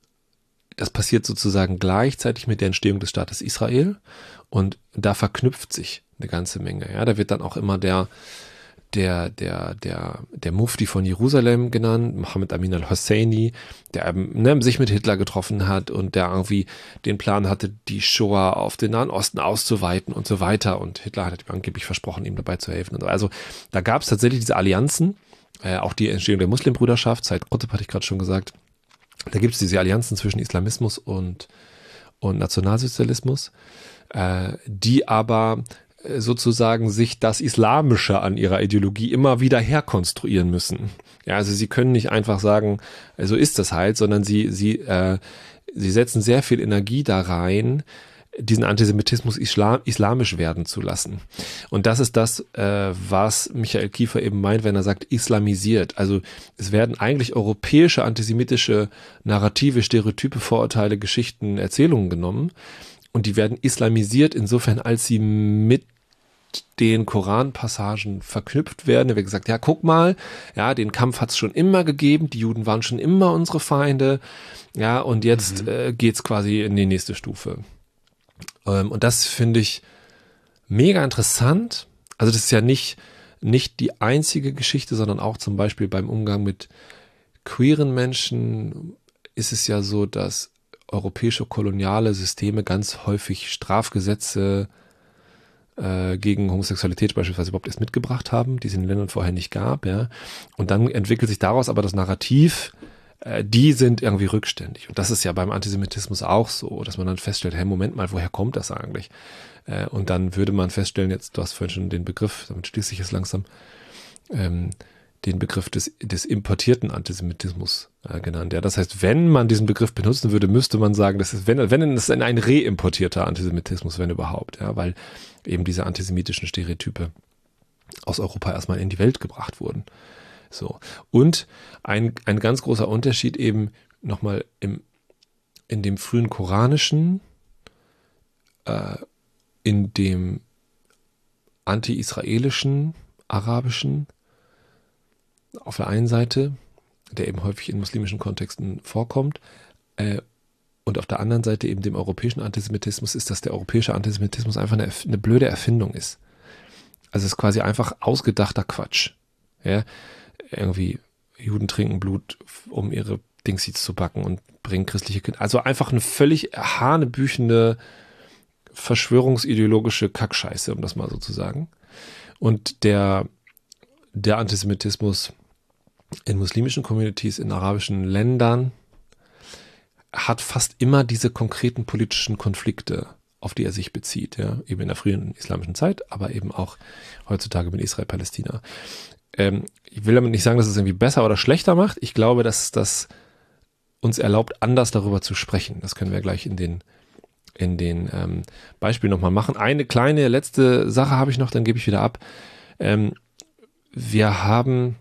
S1: das passiert sozusagen gleichzeitig mit der Entstehung des Staates Israel, und da verknüpft sich eine ganze Menge. Ja, da wird dann auch immer der der, der, der, der Mufti von Jerusalem genannt, Mohammed Amin al-Hosseini, der ne, sich mit Hitler getroffen hat und der irgendwie den Plan hatte, die Shoah auf den Nahen Osten auszuweiten und so weiter. Und Hitler hat ihm angeblich versprochen, ihm dabei zu helfen. Und so. Also da gab es tatsächlich diese Allianzen, äh, auch die Entstehung der Muslimbruderschaft, Said Qutb hatte ich gerade schon gesagt. Da gibt es diese Allianzen zwischen Islamismus und, und Nationalsozialismus, äh, die aber sozusagen sich das Islamische an ihrer Ideologie immer wieder herkonstruieren müssen. Ja, also sie können nicht einfach sagen, so ist das halt, sondern sie, sie, äh, sie setzen sehr viel Energie da rein, diesen Antisemitismus islam, islamisch werden zu lassen. Und das ist das, äh, was Michael Kiefer eben meint, wenn er sagt, islamisiert. Also es werden eigentlich europäische antisemitische Narrative, Stereotype, Vorurteile, Geschichten, Erzählungen genommen, und die werden islamisiert insofern, als sie mit den Koranpassagen verknüpft werden. Da wird gesagt, ja, guck mal, ja, den Kampf hat es schon immer gegeben, die Juden waren schon immer unsere Feinde, ja, und jetzt mhm. äh, geht's quasi in die nächste Stufe. Ähm, und das finde ich mega interessant. Also das ist ja nicht, nicht die einzige Geschichte, sondern auch zum Beispiel beim Umgang mit queeren Menschen ist es ja so, dass europäische koloniale Systeme ganz häufig Strafgesetze äh, gegen Homosexualität beispielsweise überhaupt erst mitgebracht haben, die es in den Ländern vorher nicht gab, ja. Und dann entwickelt sich daraus aber das Narrativ, äh, die sind irgendwie rückständig. Und das ist ja beim Antisemitismus auch so, dass man dann feststellt, hey, Moment mal, woher kommt das eigentlich? Äh, und dann würde man feststellen, jetzt, du hast vorhin schon den Begriff, damit schließe ich es langsam, ähm, den Begriff des, des importierten Antisemitismus äh, genannt. Ja, das heißt, wenn man diesen Begriff benutzen würde, müsste man sagen, das ist, wenn, wenn es ein reimportierter Antisemitismus, wenn überhaupt, ja, weil eben diese antisemitischen Stereotype aus Europa erstmal in die Welt gebracht wurden. So. Und ein, ein ganz großer Unterschied eben nochmal im, in dem frühen Koranischen, äh, in dem anti-israelischen, arabischen, auf der einen Seite, der eben häufig in muslimischen Kontexten vorkommt, äh, und auf der anderen Seite eben dem europäischen Antisemitismus, ist, dass der europäische Antisemitismus einfach eine, eine blöde Erfindung ist. Also es ist quasi einfach ausgedachter Quatsch. Ja? Irgendwie Juden trinken Blut, um ihre Dingsies zu backen, und bringen christliche Kinder. Also einfach eine völlig hanebüchende, verschwörungsideologische Kackscheiße, um das mal so zu sagen. Und der, der Antisemitismus in muslimischen Communities, in arabischen Ländern, hat fast immer diese konkreten politischen Konflikte, auf die er sich bezieht, ja, eben in der frühen islamischen Zeit, aber eben auch heutzutage mit Israel-Palästina. Ähm, ich will damit nicht sagen, dass es irgendwie besser oder schlechter macht. Ich glaube, dass das uns erlaubt, anders darüber zu sprechen. Das können wir gleich in den in den ähm, Beispielen nochmal machen. Eine kleine letzte Sache habe ich noch, dann gebe ich wieder ab. Ähm, wir haben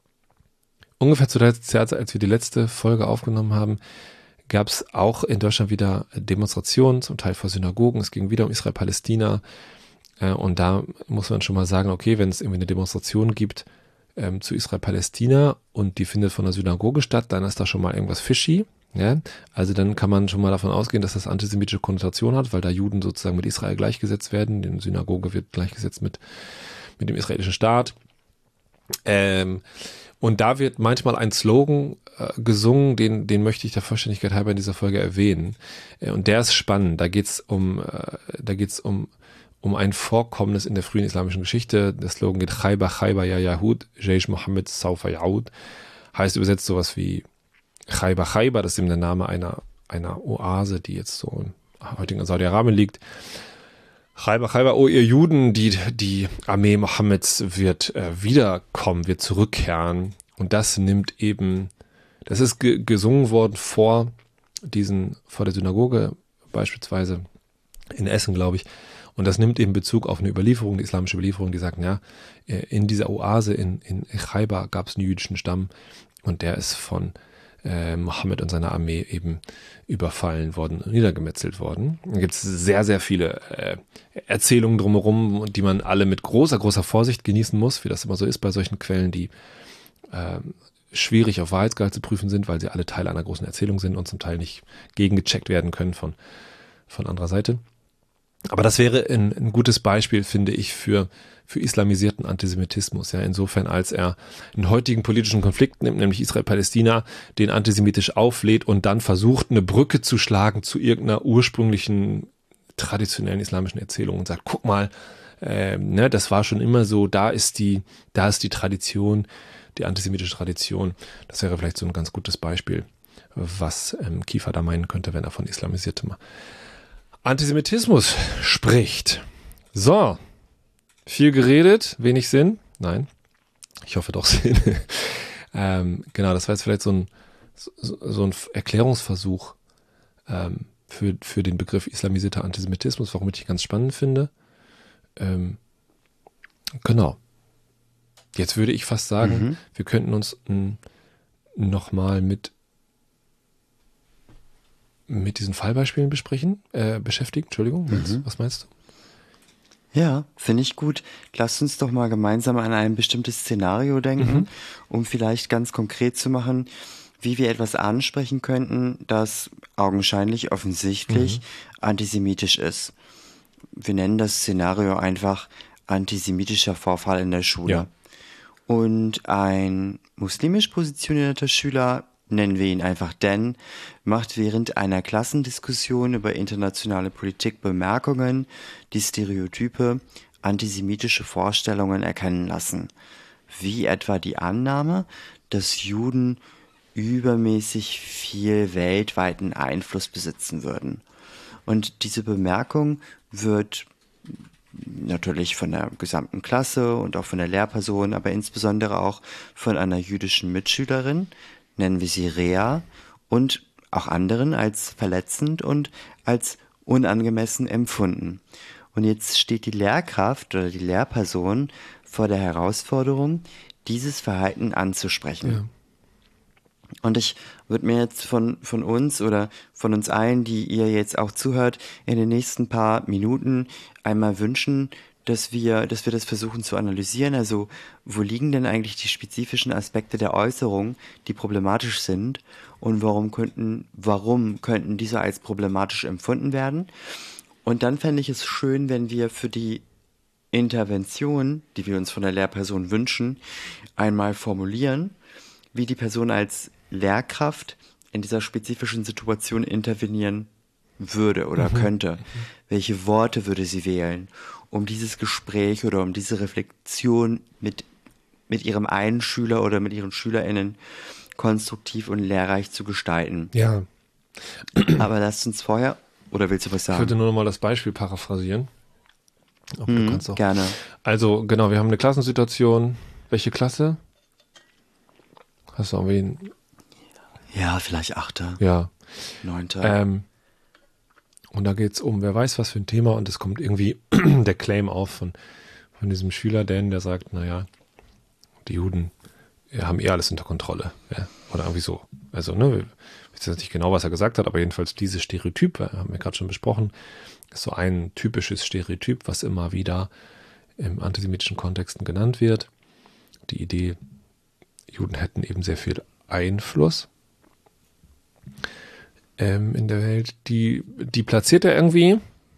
S1: ungefähr zu der Zeit, als wir die letzte Folge aufgenommen haben, gab es auch in Deutschland wieder Demonstrationen, zum Teil vor Synagogen. Es ging wieder um Israel-Palästina. Äh, und da muss man schon mal sagen, okay, wenn es irgendwie eine Demonstration gibt ähm, zu Israel-Palästina und die findet von der Synagoge statt, dann ist da schon mal irgendwas fishy. Ja? Also dann kann man schon mal davon ausgehen, dass das antisemitische Konnotation hat, weil da Juden sozusagen mit Israel gleichgesetzt werden. Die Synagoge wird gleichgesetzt mit, mit dem israelischen Staat. Ähm, und da wird manchmal ein Slogan äh, gesungen, den, den möchte ich der Vollständigkeit halber in dieser Folge erwähnen. Äh, und der ist spannend. Da geht's um, äh, da geht's um, um ein Vorkommnis in der frühen islamischen Geschichte. Der Slogan geht Khaybar Khaybar ya Yahud, Jaysh Mohammed Saufa Yaud. Heißt übersetzt sowas wie Khaybar Khaybar, das ist eben der Name einer, einer Oase, die jetzt so im heutigen Saudi-Arabien liegt. Khaybar Khaybar, oh ihr Juden, die, die Armee Mohammeds wird äh, wiederkommen, wird zurückkehren. Und das nimmt eben, das ist ge- gesungen worden vor diesen, vor der Synagoge beispielsweise in Essen, glaube ich. Und das nimmt eben Bezug auf eine Überlieferung, die islamische Überlieferung, die sagt, ja, in dieser Oase in, in Khaybar gab es einen jüdischen Stamm und der ist von äh, Mohammed und seiner Armee eben überfallen worden und niedergemetzelt worden. Da gibt es sehr, sehr viele äh, Erzählungen drumherum, die man alle mit großer, großer Vorsicht genießen muss, wie das immer so ist bei solchen Quellen, die äh, schwierig auf Wahrheitsgehalt zu prüfen sind, weil sie alle Teil einer großen Erzählung sind und zum Teil nicht gegengecheckt werden können von, von anderer Seite. Aber das wäre ein, ein gutes Beispiel, finde ich, für, für islamisierten Antisemitismus. Ja, insofern, als er einen heutigen politischen Konflikt nimmt, nämlich Israel-Palästina, den antisemitisch auflädt und dann versucht, eine Brücke zu schlagen zu irgendeiner ursprünglichen traditionellen islamischen Erzählung und sagt, guck mal, äh, ne, das war schon immer so, da ist die, da ist die Tradition, die antisemitische Tradition. Das wäre vielleicht so ein ganz gutes Beispiel, was ähm, Kiefer da meinen könnte, wenn er von islamisiertem Antisemitismus spricht. So, viel geredet, wenig Sinn. Nein, ich hoffe doch Sinn. ähm, genau, das war jetzt vielleicht so ein, so, so ein Erklärungsversuch ähm, für, für den Begriff islamisierter Antisemitismus, warum ich ihn ganz spannend finde. Ähm, genau. Jetzt würde ich fast sagen, mhm. wir könnten uns nochmal mit mit diesen Fallbeispielen besprechen, äh, beschäftigen. Entschuldigung, mhm. was meinst du?
S2: Ja, finde ich gut. Lasst uns doch mal gemeinsam an ein bestimmtes Szenario denken, mhm. um vielleicht ganz konkret zu machen, wie wir etwas ansprechen könnten, das augenscheinlich, offensichtlich mhm. antisemitisch ist. Wir nennen das Szenario einfach antisemitischer Vorfall in der Schule. Ja. Und ein muslimisch positionierter Schüler, nennen wir ihn einfach Dan, macht während einer Klassendiskussion über internationale Politik Bemerkungen, die Stereotype, antisemitische Vorstellungen erkennen lassen. Wie etwa die Annahme, dass Juden übermäßig viel weltweiten Einfluss besitzen würden. Und diese Bemerkung wird natürlich von der gesamten Klasse und auch von der Lehrperson, aber insbesondere auch von einer jüdischen Mitschülerin, nennen wir sie Rea, und auch anderen als verletzend und als unangemessen empfunden. Und jetzt steht die Lehrkraft oder die Lehrperson vor der Herausforderung, dieses Verhalten anzusprechen. Ja. Und ich würde mir jetzt von, von uns oder von uns allen, die ihr jetzt auch zuhört, in den nächsten paar Minuten einmal wünschen, dass wir, dass wir das versuchen zu analysieren. Also, wo liegen denn eigentlich die spezifischen Aspekte der Äußerung, die problematisch sind, und warum könnten, warum könnten diese als problematisch empfunden werden? Und dann fände ich es schön, wenn wir für die Intervention, die wir uns von der Lehrperson wünschen, einmal formulieren, wie die Person als Lehrkraft in dieser spezifischen Situation intervenieren würde oder mhm. könnte. Welche Worte würde sie wählen, um dieses Gespräch oder um diese Reflexion mit, mit ihrem einen Schüler oder mit ihren SchülerInnen konstruktiv und lehrreich zu gestalten.
S1: Ja.
S2: Aber lasst uns vorher, oder willst du was sagen?
S1: Ich würde nur noch mal das Beispiel paraphrasieren. Ob
S2: mhm,
S1: du kannst auch.
S2: Gerne.
S1: Also, genau, wir haben eine Klassensituation. Welche Klasse? Hast du irgendwie einen?
S2: Ja, vielleicht Achte.
S1: Ja.
S2: Neunte.
S1: Ähm, und da geht es um, wer weiß was für ein Thema, und es kommt irgendwie der Claim auf von, von diesem Schüler Dan, der sagt, naja, die Juden ja, haben eh alles unter Kontrolle. Ja? Oder irgendwie so. Also, ne, ich weiß jetzt nicht genau, was er gesagt hat, aber jedenfalls dieses Stereotyp, haben wir gerade schon besprochen, ist so ein typisches Stereotyp, was immer wieder im antisemitischen Kontexten genannt wird. Die Idee, Juden hätten eben sehr viel Einfluss ähm, in der Welt. Die, die platziert er irgendwie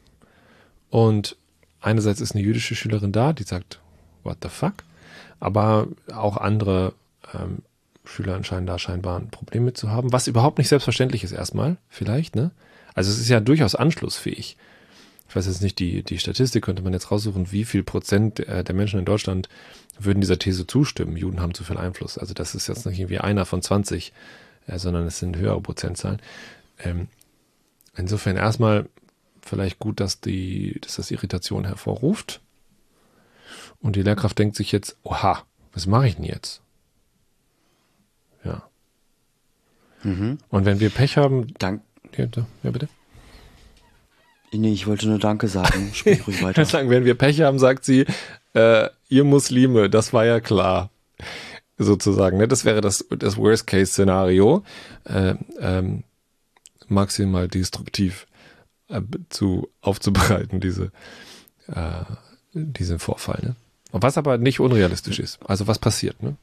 S1: und einerseits ist eine jüdische Schülerin da, die sagt, what the fuck? Aber auch andere ähm, Schüler scheinen da scheinbar ein Problem mit zu haben, was überhaupt nicht selbstverständlich ist erstmal, vielleicht, ne? Also es ist ja durchaus anschlussfähig. Ich weiß jetzt nicht, die, die Statistik könnte man jetzt raussuchen, wie viel Prozent der Menschen in Deutschland würden dieser These zustimmen, Juden haben zu viel Einfluss. Also das ist jetzt nicht irgendwie einer von zwanzig, äh, sondern es sind höhere Prozentzahlen. Ähm, insofern erstmal vielleicht gut, dass, die, dass das Irritation hervorruft. Und die Lehrkraft denkt sich jetzt, oha, was mache ich denn jetzt? Ja.
S2: Mhm.
S1: Und wenn wir Pech haben...
S2: Dank.
S1: Ja, ja, bitte.
S2: Nee, ich wollte nur Danke sagen. Sprich ruhig weiter.
S1: Sagen, wenn wir Pech haben, sagt sie, äh, ihr Muslime, das war ja klar. Sozusagen, ne? Das wäre das, das Worst-Case-Szenario. Äh, ähm, maximal destruktiv äh, zu aufzubereiten, diese, äh, diesen Vorfall. Ne? Was aber nicht unrealistisch ist. Also was passiert, ne?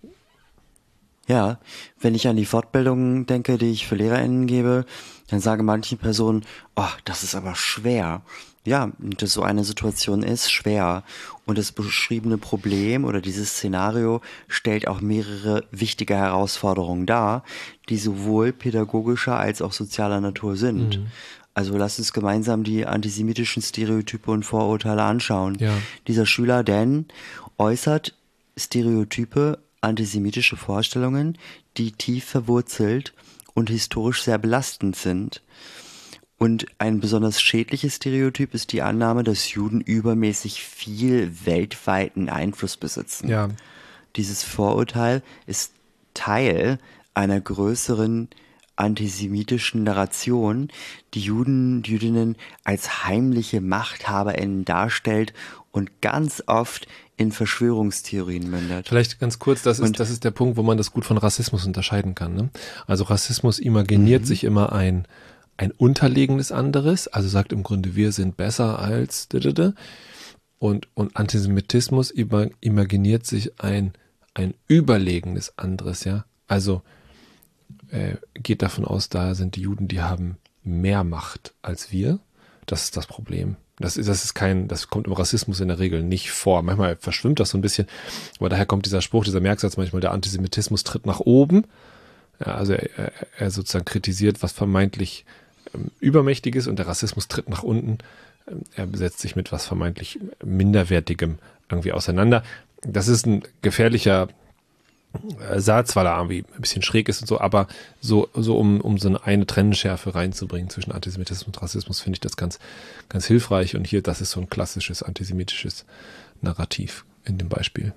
S2: Ja, wenn ich an die Fortbildungen denke, die ich für LehrerInnen gebe, dann sagen manche Personen, oh, das ist aber schwer. Ja, das so eine Situation ist schwer. Und das beschriebene Problem oder dieses Szenario stellt auch mehrere wichtige Herausforderungen dar, die sowohl pädagogischer als auch sozialer Natur sind. Mhm. Also lasst uns gemeinsam die antisemitischen Stereotype und Vorurteile anschauen.
S1: Ja.
S2: Dieser Schüler Dan äußert Stereotype, antisemitische Vorstellungen, die tief verwurzelt und historisch sehr belastend sind. Und ein besonders schädliches Stereotyp ist die Annahme, dass Juden übermäßig viel weltweiten Einfluss besitzen.
S1: Ja.
S2: Dieses Vorurteil ist Teil einer größeren antisemitischen Narration, die Juden, die Jüdinnen als heimliche MachthaberInnen darstellt und ganz oft in Verschwörungstheorien mündet.
S1: Vielleicht ganz kurz, das ist, das ist der Punkt, wo man das gut von Rassismus unterscheiden kann. Ne? Also Rassismus imaginiert mhm. sich immer ein, ein unterlegenes anderes, also sagt im Grunde, wir sind besser als und, und Antisemitismus imaginiert sich ein, ein überlegenes anderes, ja. Also äh, geht davon aus, da sind die Juden, die haben mehr Macht als wir. Das ist das Problem. Das ist, das ist kein, das kommt im Rassismus in der Regel nicht vor. Manchmal verschwimmt das so ein bisschen, aber daher kommt dieser Spruch, dieser Merksatz manchmal, der Antisemitismus tritt nach oben. Ja, also er, er sozusagen kritisiert, was vermeintlich ähm, übermächtig ist und der Rassismus tritt nach unten. Ähm, er setzt sich mit was vermeintlich Minderwertigem irgendwie auseinander. Das ist ein gefährlicher Satz, weil er irgendwie ein bisschen schräg ist und so, aber so, so um, um so eine, eine Trennschärfe reinzubringen zwischen Antisemitismus und Rassismus, finde ich das ganz, ganz hilfreich. Und hier, das ist so ein klassisches antisemitisches Narrativ in dem Beispiel.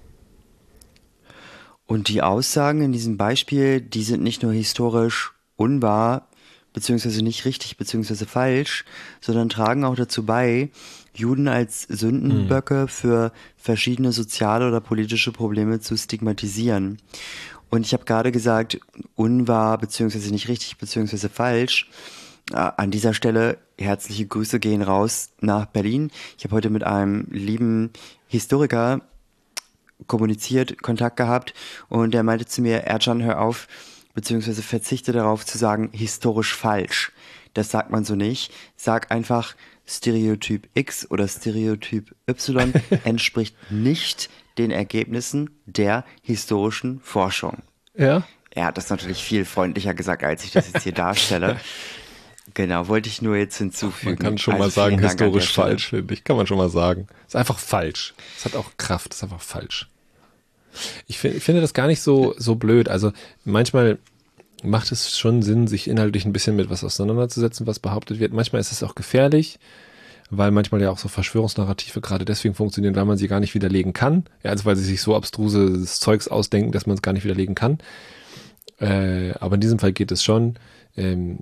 S2: Und die Aussagen in diesem Beispiel, die sind nicht nur historisch unwahr, beziehungsweise nicht richtig, beziehungsweise falsch, sondern tragen auch dazu bei, Juden als Sündenböcke mhm. für verschiedene soziale oder politische Probleme zu stigmatisieren. Und ich habe gerade gesagt, unwahr, beziehungsweise nicht richtig, beziehungsweise falsch. An dieser Stelle herzliche Grüße gehen raus nach Berlin. Ich habe heute mit einem lieben Historiker kommuniziert, Kontakt gehabt und der meinte zu mir, Ercan, hör auf, beziehungsweise verzichte darauf zu sagen, historisch falsch. Das sagt man so nicht. Sag einfach, Stereotyp X oder Stereotyp Y entspricht nicht den Ergebnissen der historischen Forschung.
S1: Ja.
S2: Er hat das natürlich viel freundlicher gesagt, als ich das jetzt hier darstelle. Genau, wollte ich nur jetzt hinzufügen.
S1: Man kann schon also mal sagen, historisch falsch, finde ich. Kann man schon mal sagen. Ist einfach falsch. Es hat auch Kraft, ist einfach falsch. Ich, find, ich finde das gar nicht so, so blöd. Also manchmal macht es schon Sinn, sich inhaltlich ein bisschen mit was auseinanderzusetzen, was behauptet wird. Manchmal ist es auch gefährlich, weil manchmal ja auch so Verschwörungsnarrative gerade deswegen funktionieren, weil man sie gar nicht widerlegen kann. Ja, also weil sie sich so abstruses Zeugs ausdenken, dass man es gar nicht widerlegen kann. Äh, aber in diesem Fall geht es schon. Ähm,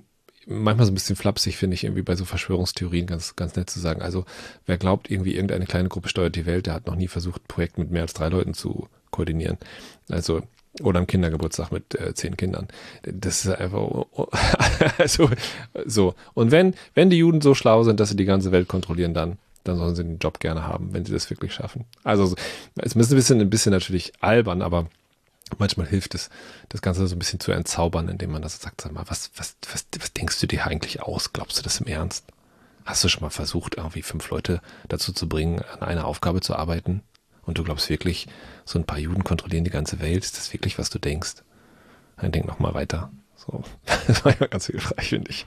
S1: manchmal so ein bisschen flapsig, finde ich, irgendwie bei so Verschwörungstheorien ganz, ganz nett zu sagen. Also wer glaubt, irgendwie irgendeine kleine Gruppe steuert die Welt, der hat noch nie versucht, ein Projekt mit mehr als drei Leuten zu koordinieren. Also, oder am Kindergeburtstag mit äh, zehn Kindern. Das ist einfach, also, so. Und wenn, wenn die Juden so schlau sind, dass sie die ganze Welt kontrollieren, dann, dann sollen sie den Job gerne haben, wenn sie das wirklich schaffen. Also, es ist ein bisschen, ein bisschen natürlich albern, aber manchmal hilft es, das Ganze so ein bisschen zu entzaubern, indem man das sagt, sag mal, was, was, was, was denkst du dir eigentlich aus? Glaubst du das im Ernst? Hast du schon mal versucht, irgendwie fünf Leute dazu zu bringen, an einer Aufgabe zu arbeiten? Und du glaubst wirklich, so ein paar Juden kontrollieren die ganze Welt? Ist das wirklich, was du denkst? Dann denk noch mal weiter. So. Das war ja ganz hilfreich, finde ich.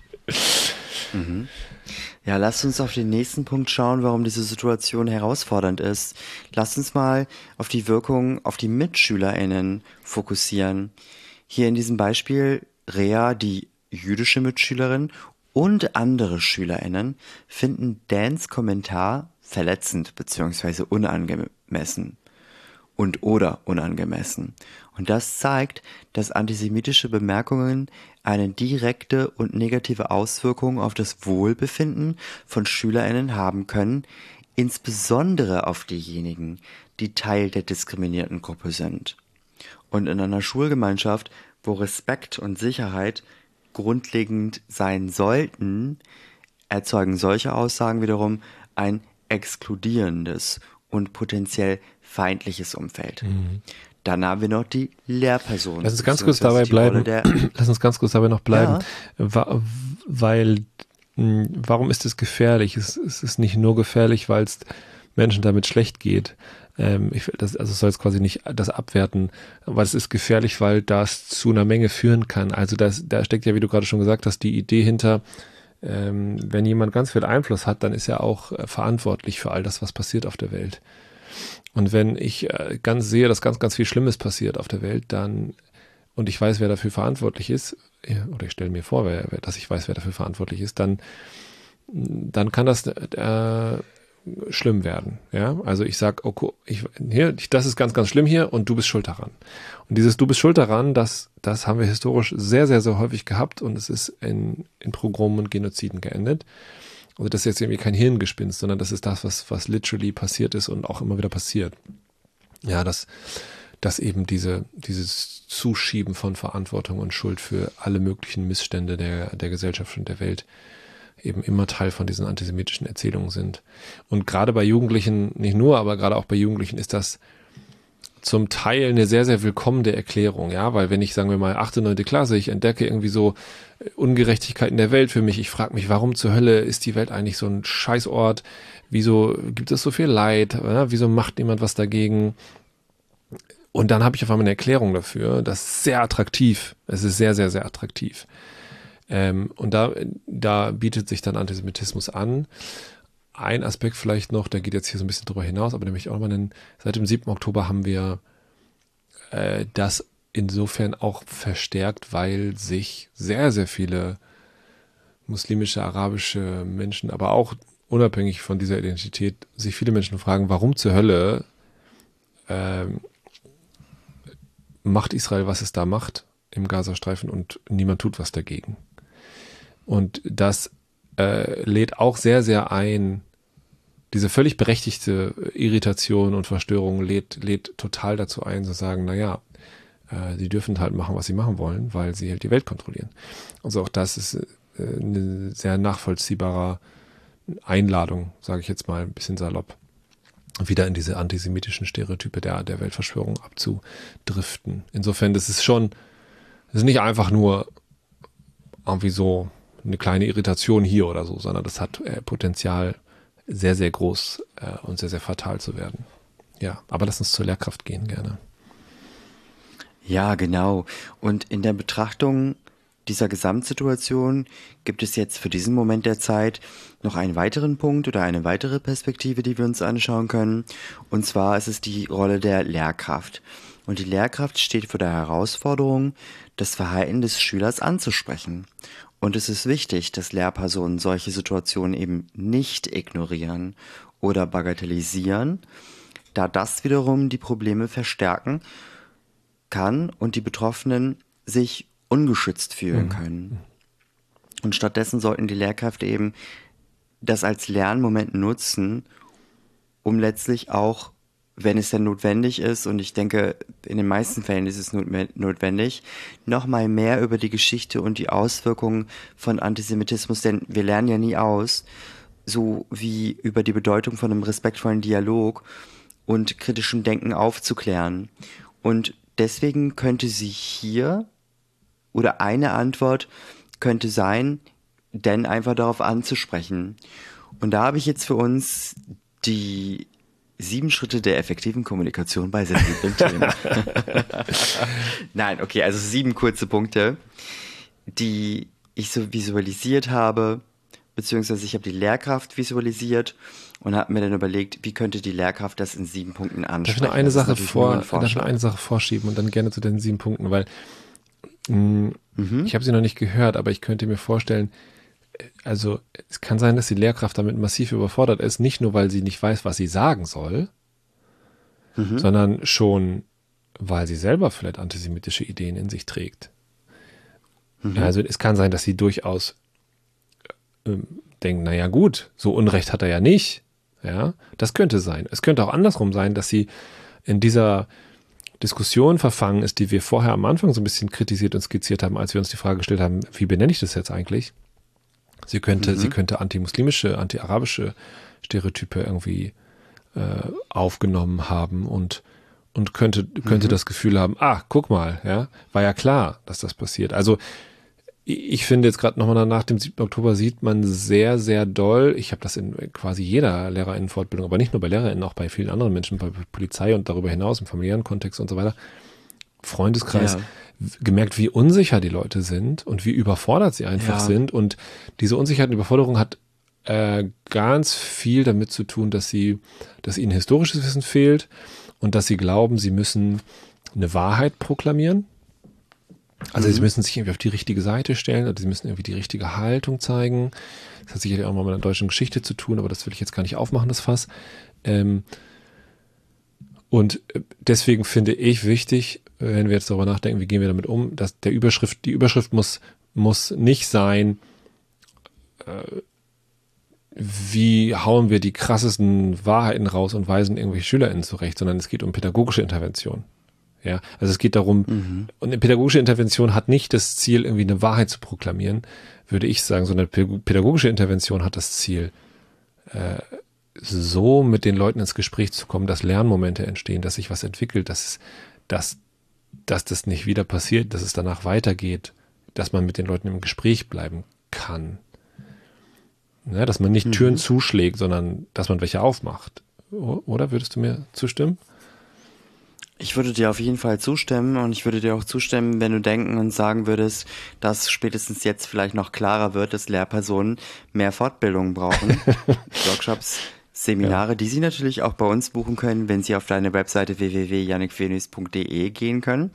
S2: Mhm. Ja, lasst uns auf den nächsten Punkt schauen, warum diese Situation herausfordernd ist. Lasst uns mal auf die Wirkung auf die MitschülerInnen fokussieren. Hier in diesem Beispiel Rea, die jüdische Mitschülerin, und andere SchülerInnen finden Dans Kommentar verletzend bzw. unangemessen und oder unangemessen. Und das zeigt, dass antisemitische Bemerkungen eine direkte und negative Auswirkung auf das Wohlbefinden von SchülerInnen haben können, insbesondere auf diejenigen, die Teil der diskriminierten Gruppe sind. Und in einer Schulgemeinschaft, wo Respekt und Sicherheit grundlegend sein sollten, erzeugen solche Aussagen wiederum ein exkludierendes und potenziell feindliches Umfeld. Mhm. Dann haben wir noch die Lehrperson.
S1: Lass uns ganz kurz dabei bleiben. Lass uns ganz kurz dabei noch bleiben, ja. Weil warum ist es gefährlich? Es, es ist nicht nur gefährlich, weil es Menschen damit schlecht geht. Ähm, ich, das, also es soll jetzt quasi nicht das abwerten, aber es ist gefährlich, weil das zu einer Menge führen kann. Also das, da steckt ja, wie du gerade schon gesagt hast, die Idee hinter, ähm, wenn jemand ganz viel Einfluss hat, dann ist er auch äh, verantwortlich für all das, was passiert auf der Welt. Und wenn ich äh, ganz sehe, dass ganz, ganz viel Schlimmes passiert auf der Welt, dann, und ich weiß, wer dafür verantwortlich ist, oder ich stelle mir vor, wer, dass ich weiß, wer dafür verantwortlich ist, dann, dann kann das äh, schlimm werden. Ja, also ich sage, okay, ich, hier, das ist ganz, ganz schlimm hier und du bist schuld daran. Und dieses Du bist schuld daran, das, das haben wir historisch sehr, sehr, sehr häufig gehabt und es ist in, in Pogromen und Genoziden geendet. Also das ist jetzt irgendwie kein Hirngespinst, sondern das ist das, was, was literally passiert ist und auch immer wieder passiert. Ja, dass, dass eben diese, dieses Zuschieben von Verantwortung und Schuld für alle möglichen Missstände der, der Gesellschaft und der Welt eben immer Teil von diesen antisemitischen Erzählungen sind. Und gerade bei Jugendlichen, nicht nur, aber gerade auch bei Jugendlichen ist das zum Teil eine sehr, sehr willkommene Erklärung, ja, weil wenn ich, sagen wir mal, achte, neunte Klasse, ich entdecke irgendwie so Ungerechtigkeiten der Welt für mich, ich frage mich, warum zur Hölle ist die Welt eigentlich so ein Scheißort, wieso gibt es so viel Leid, ja? Wieso macht niemand was dagegen? Und dann habe ich auf einmal eine Erklärung dafür, das ist sehr attraktiv, es ist sehr, sehr, sehr attraktiv. Ähm, und da, da bietet sich dann Antisemitismus an. Ein Aspekt vielleicht noch, der geht jetzt hier so ein bisschen drüber hinaus, aber nämlich auch mal nennen, seit dem siebten Oktober haben wir äh, das insofern auch verstärkt, weil sich sehr, sehr viele muslimische, arabische Menschen, aber auch unabhängig von dieser Identität, sich viele Menschen fragen, warum zur Hölle äh, macht Israel, was es da macht im Gazastreifen und niemand tut was dagegen. Und das äh, lädt auch sehr, sehr ein, diese völlig berechtigte Irritation und Verstörung lädt, lädt total dazu ein, zu sagen, naja, äh, sie dürfen halt machen, was sie machen wollen, weil sie halt die Welt kontrollieren. Also auch das ist äh, eine sehr nachvollziehbare Einladung, sage ich jetzt mal ein bisschen salopp, wieder in diese antisemitischen Stereotype der, der Weltverschwörung abzudriften. Insofern, das ist schon, das ist nicht einfach nur irgendwie so eine kleine Irritation hier oder so, sondern das hat äh, Potenzial, sehr, sehr groß äh, und sehr, sehr fatal zu werden. Ja, aber lass uns zur Lehrkraft gehen, gerne.
S2: Ja, genau. Und in der Betrachtung dieser Gesamtsituation gibt es jetzt für diesen Moment der Zeit noch einen weiteren Punkt oder eine weitere Perspektive, die wir uns anschauen können. Und zwar ist es die Rolle der Lehrkraft. Und die Lehrkraft steht vor der Herausforderung, das Verhalten des Schülers anzusprechen. Und es ist wichtig, dass Lehrpersonen solche Situationen eben nicht ignorieren oder bagatellisieren, da das wiederum die Probleme verstärken kann und die Betroffenen sich ungeschützt fühlen können. Und stattdessen sollten die Lehrkräfte eben das als Lernmoment nutzen, um letztlich auch, wenn es denn notwendig ist, und ich denke, in den meisten Fällen ist es notwendig, nochmal mehr über die Geschichte und die Auswirkungen von Antisemitismus, denn wir lernen ja nie aus, so wie über die Bedeutung von einem respektvollen Dialog und kritischem Denken aufzuklären. Und deswegen könnte sie hier, oder eine Antwort könnte sein, denn einfach darauf anzusprechen. Und da habe ich jetzt für uns die sieben Schritte der effektiven Kommunikation bei sensiblen Themen. Nein, okay, also sieben kurze Punkte, die ich so visualisiert habe, beziehungsweise ich habe die Lehrkraft visualisiert und habe mir dann überlegt, wie könnte die Lehrkraft das in sieben Punkten ansprechen.
S1: Darf ich noch eine, Sache, vor, ein darf ich noch eine Sache vorschieben und dann gerne zu den sieben Punkten, weil mh, mhm. ich habe sie noch nicht gehört, aber ich könnte mir vorstellen, also es kann sein, dass die Lehrkraft damit massiv überfordert ist, nicht nur, weil sie nicht weiß, was sie sagen soll, mhm. sondern schon, weil sie selber vielleicht antisemitische Ideen in sich trägt. Mhm. Also es kann sein, dass sie durchaus ähm, denkt, naja gut, so Unrecht hat er ja nicht. Ja, das könnte sein. Es könnte auch andersrum sein, dass sie in dieser Diskussion verfangen ist, die wir vorher am Anfang so ein bisschen kritisiert und skizziert haben, als wir uns die Frage gestellt haben, wie benenne ich das jetzt eigentlich? Sie könnte, mhm. sie könnte antimuslimische, anti-arabische Stereotype irgendwie äh, aufgenommen haben und, und könnte, könnte mhm. das Gefühl haben, ah, guck mal, ja, war ja klar, dass das passiert. Also ich finde jetzt gerade nochmal nach dem siebten Oktober sieht man sehr, sehr doll, ich habe das in quasi jeder LehrerInnen-Fortbildung, aber nicht nur bei LehrerInnen, auch bei vielen anderen Menschen, bei Polizei und darüber hinaus im familiären Kontext und so weiter, Freundeskreis, ja. gemerkt, wie unsicher die Leute sind und wie überfordert sie einfach ja. sind. Und diese Unsicherheit und Überforderung hat äh, ganz viel damit zu tun, dass sie, dass ihnen historisches Wissen fehlt und dass sie glauben, sie müssen eine Wahrheit proklamieren. Also mhm. sie müssen sich irgendwie auf die richtige Seite stellen oder sie müssen irgendwie die richtige Haltung zeigen. Das hat sicherlich auch mal mit der deutschen Geschichte zu tun, aber das will ich jetzt gar nicht aufmachen, das Fass. Ähm, und deswegen finde ich wichtig, wenn wir jetzt darüber nachdenken, wie gehen wir damit um, dass der Überschrift, die Überschrift muss, muss nicht sein, äh, wie hauen wir die krassesten Wahrheiten raus und weisen irgendwelche SchülerInnen zurecht, sondern es geht um pädagogische Intervention. Ja, also es geht darum, mhm. und eine pädagogische Intervention hat nicht das Ziel, irgendwie eine Wahrheit zu proklamieren, würde ich sagen, sondern pädagogische Intervention hat das Ziel, äh, so mit den Leuten ins Gespräch zu kommen, dass Lernmomente entstehen, dass sich was entwickelt, dass, dass, dass das nicht wieder passiert, dass es danach weitergeht, dass man mit den Leuten im Gespräch bleiben kann. Ja, dass man nicht mhm. Türen zuschlägt, sondern dass man welche aufmacht. Oder würdest du mir zustimmen?
S2: Ich würde dir auf jeden Fall zustimmen und ich würde dir auch zustimmen, wenn du denken und sagen würdest, dass spätestens jetzt vielleicht noch klarer wird, dass Lehrpersonen mehr Fortbildung brauchen, Workshops, Seminare, ja. die sie natürlich auch bei uns buchen können, wenn sie auf deine Webseite w w w punkt jannik venus punkt d e gehen können.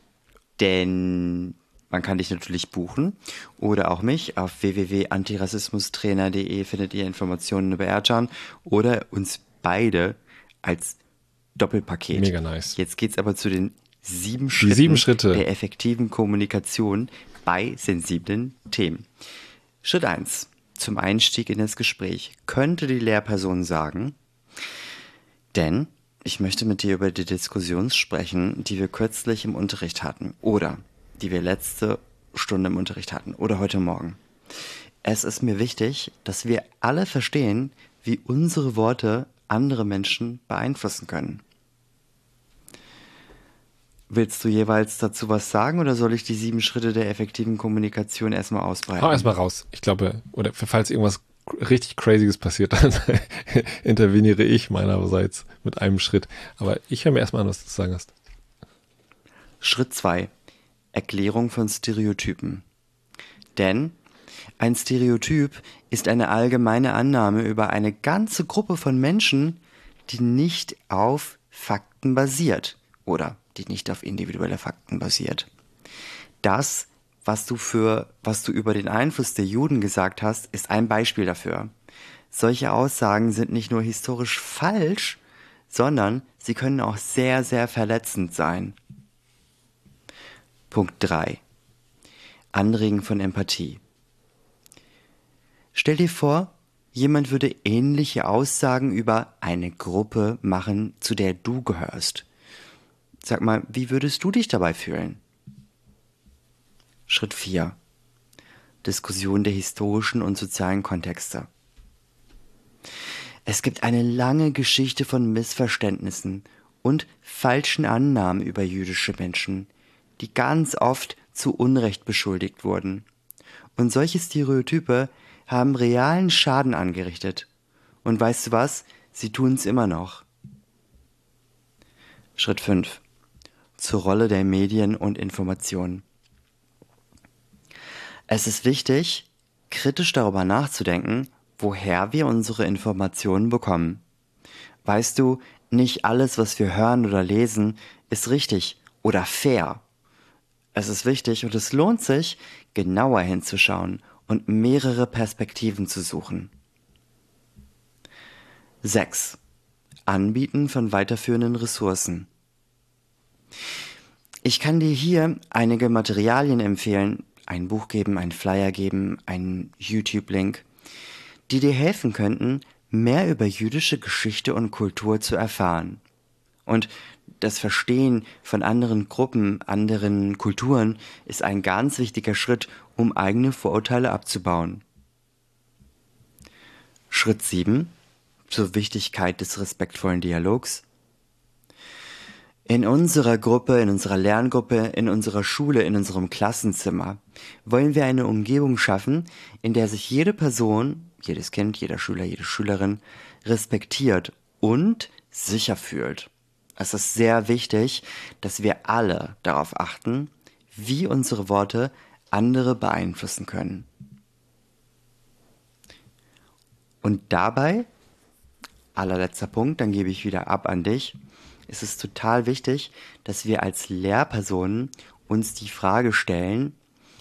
S2: Denn man kann dich natürlich buchen oder auch mich. Auf w w w punkt antirassismustrainer punkt d e findet ihr Informationen über Ercan oder uns beide als Doppelpaket.
S1: Mega nice.
S2: Jetzt geht's aber zu den sieben Schritten,
S1: sieben Schritte
S2: der effektiven Kommunikation bei sensiblen Themen. Schritt eins. Zum Einstieg in das Gespräch könnte die Lehrperson sagen, denn ich möchte mit dir über die Diskussion sprechen, die wir kürzlich im Unterricht hatten oder die wir letzte Stunde im Unterricht hatten oder heute Morgen. Es ist mir wichtig, dass wir alle verstehen, wie unsere Worte andere Menschen beeinflussen können. Willst du jeweils dazu was sagen oder soll ich die sieben Schritte der effektiven Kommunikation erstmal ausbreiten?
S1: Hau erstmal raus. Ich glaube, oder falls irgendwas richtig Crazyes passiert, dann interveniere ich meinerseits mit einem Schritt. Aber ich höre mir erstmal an, was du zu sagen hast.
S2: Schritt zwei. Erklärung von Stereotypen. Denn ein Stereotyp ist eine allgemeine Annahme über eine ganze Gruppe von Menschen, die nicht auf Fakten basiert oder die nicht auf individuelle Fakten basiert. Das, was du für, was du über den Einfluss der Juden gesagt hast, ist ein Beispiel dafür. Solche Aussagen sind nicht nur historisch falsch, sondern sie können auch sehr, sehr verletzend sein. Punkt drei. Anregen von Empathie. Stell dir vor, jemand würde ähnliche Aussagen über eine Gruppe machen, zu der du gehörst. Sag mal, wie würdest du dich dabei fühlen? Schritt vier. Diskussion der historischen und sozialen Kontexte. Es gibt eine lange Geschichte von Missverständnissen und falschen Annahmen über jüdische Menschen, die ganz oft zu Unrecht beschuldigt wurden. Und solche Stereotype haben realen Schaden angerichtet. Und weißt du was? Sie tun es immer noch. Schritt fünf. Zur Rolle der Medien und Informationen. Es ist wichtig, kritisch darüber nachzudenken, woher wir unsere Informationen bekommen. Weißt du, nicht alles, was wir hören oder lesen, ist richtig oder fair. Es ist wichtig und es lohnt sich, genauer hinzuschauen und mehrere Perspektiven zu suchen. sechs. Anbieten von weiterführenden Ressourcen. Ich kann dir hier einige Materialien empfehlen, ein Buch geben, einen Flyer geben, einen YouTube-Link, die dir helfen könnten, mehr über jüdische Geschichte und Kultur zu erfahren. Und das Verstehen von anderen Gruppen, anderen Kulturen ist ein ganz wichtiger Schritt, um eigene Vorurteile abzubauen. Schritt sieben. Zur Wichtigkeit des respektvollen Dialogs. In unserer Gruppe, in unserer Lerngruppe, in unserer Schule, in unserem Klassenzimmer wollen wir eine Umgebung schaffen, in der sich jede Person, jedes Kind, jeder Schüler, jede Schülerin respektiert und sicher fühlt. Es ist sehr wichtig, dass wir alle darauf achten, wie unsere Worte andere beeinflussen können. Und dabei, allerletzter Punkt, dann gebe ich wieder ab an dich, ist es total wichtig, dass wir als Lehrpersonen uns die Frage stellen,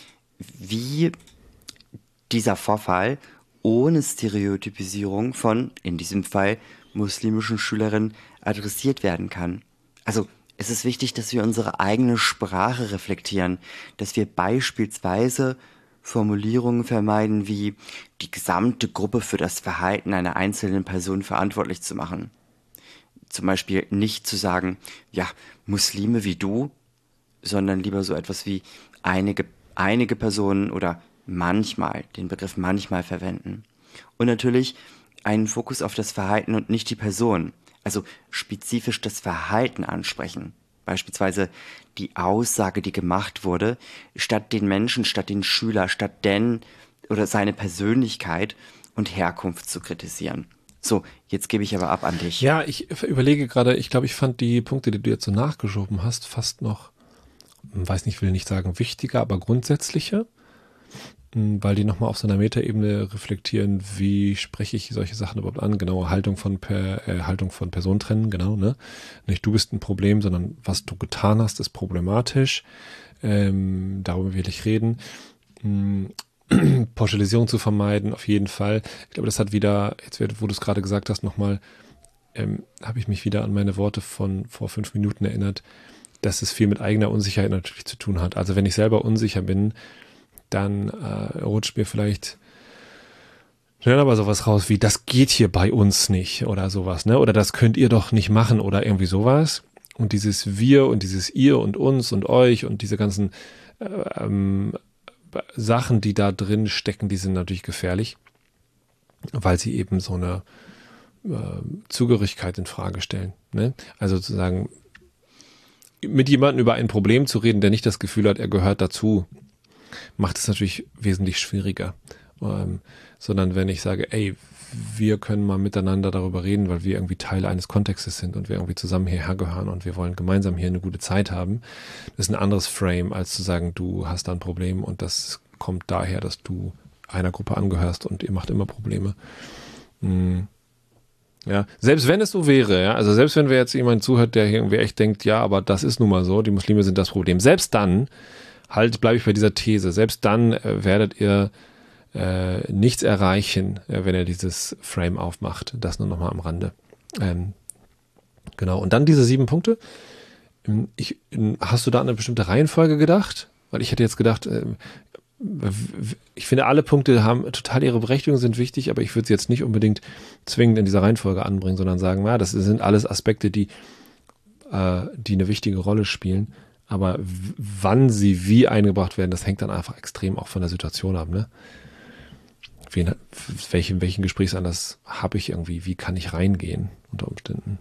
S2: wie dieser Vorfall ohne Stereotypisierung von, in diesem Fall, muslimischen Schülerinnen adressiert werden kann. Also es ist wichtig, dass wir unsere eigene Sprache reflektieren, dass wir beispielsweise Formulierungen vermeiden wie die gesamte Gruppe für das Verhalten einer einzelnen Person verantwortlich zu machen. Zum Beispiel nicht zu sagen, ja, Muslime wie du, sondern lieber so etwas wie einige, einige Personen oder manchmal, den Begriff manchmal verwenden. Und natürlich einen Fokus auf das Verhalten und nicht die Person, also spezifisch das Verhalten ansprechen. Beispielsweise die Aussage, die gemacht wurde, statt den Menschen, statt den Schüler, statt den oder seine Persönlichkeit und Herkunft zu kritisieren. So, jetzt gebe ich aber ab an dich.
S1: Ja, ich überlege gerade, ich glaube, ich fand die Punkte, die du jetzt so nachgeschoben hast, fast noch, weiß nicht, will nicht sagen wichtiger, aber grundsätzlicher, weil die nochmal auf so einer Metaebene reflektieren, wie spreche ich solche Sachen überhaupt an, genau, Haltung von per, äh, Haltung von Person trennen, genau, ne? Nicht du bist ein Problem, sondern was du getan hast, ist problematisch, ähm, darüber will ich reden. Mhm. Pauschalisierung zu vermeiden, auf jeden Fall. Ich glaube, das hat wieder, jetzt wo du es gerade gesagt hast, nochmal, ähm, habe ich mich wieder an meine Worte von vor fünf Minuten erinnert, dass es viel mit eigener Unsicherheit natürlich zu tun hat. Also wenn ich selber unsicher bin, dann äh, rutscht mir vielleicht schnell aber sowas raus wie, das geht hier bei uns nicht oder sowas, ne? Oder das könnt ihr doch nicht machen oder irgendwie sowas. Und dieses Wir und dieses Ihr und uns und euch und diese ganzen äh, ähm, Sachen, die da drin stecken, die sind natürlich gefährlich, weil sie eben so eine äh, Zugehörigkeit in Frage stellen. Ne? Also sozusagen mit jemandem über ein Problem zu reden, der nicht das Gefühl hat, er gehört dazu, macht es natürlich wesentlich schwieriger. Ähm, sondern wenn ich sage, ey, wir können mal miteinander darüber reden, weil wir irgendwie Teil eines Kontextes sind und wir irgendwie zusammen hierher gehören und wir wollen gemeinsam hier eine gute Zeit haben. Das ist ein anderes Frame, als zu sagen, du hast da ein Problem und das kommt daher, dass du einer Gruppe angehörst und ihr macht immer Probleme. Hm. Ja, selbst wenn es so wäre, ja, also selbst wenn wir jetzt jemand zuhört, der irgendwie echt denkt, ja, aber das ist nun mal so, die Muslime sind das Problem. Selbst dann, halt, bleibe ich bei dieser These, selbst dann äh, werdet ihr Äh, nichts erreichen, äh, wenn er dieses Frame aufmacht. Das nur nochmal am Rande. Ähm, genau. Und dann diese sieben Punkte. Ich, hast du da an eine bestimmte Reihenfolge gedacht? Weil ich hätte jetzt gedacht, äh, ich finde, alle Punkte haben total ihre Berechtigung, sind wichtig, aber ich würde sie jetzt nicht unbedingt zwingend in dieser Reihenfolge anbringen, sondern sagen, ja, das sind alles Aspekte, die, äh, die eine wichtige Rolle spielen. Aber w- wann sie wie eingebracht werden, das hängt dann einfach extrem auch von der Situation ab, ne? Wen, welchen, welchen Gesprächsanlass habe ich irgendwie? Wie kann ich reingehen unter Umständen?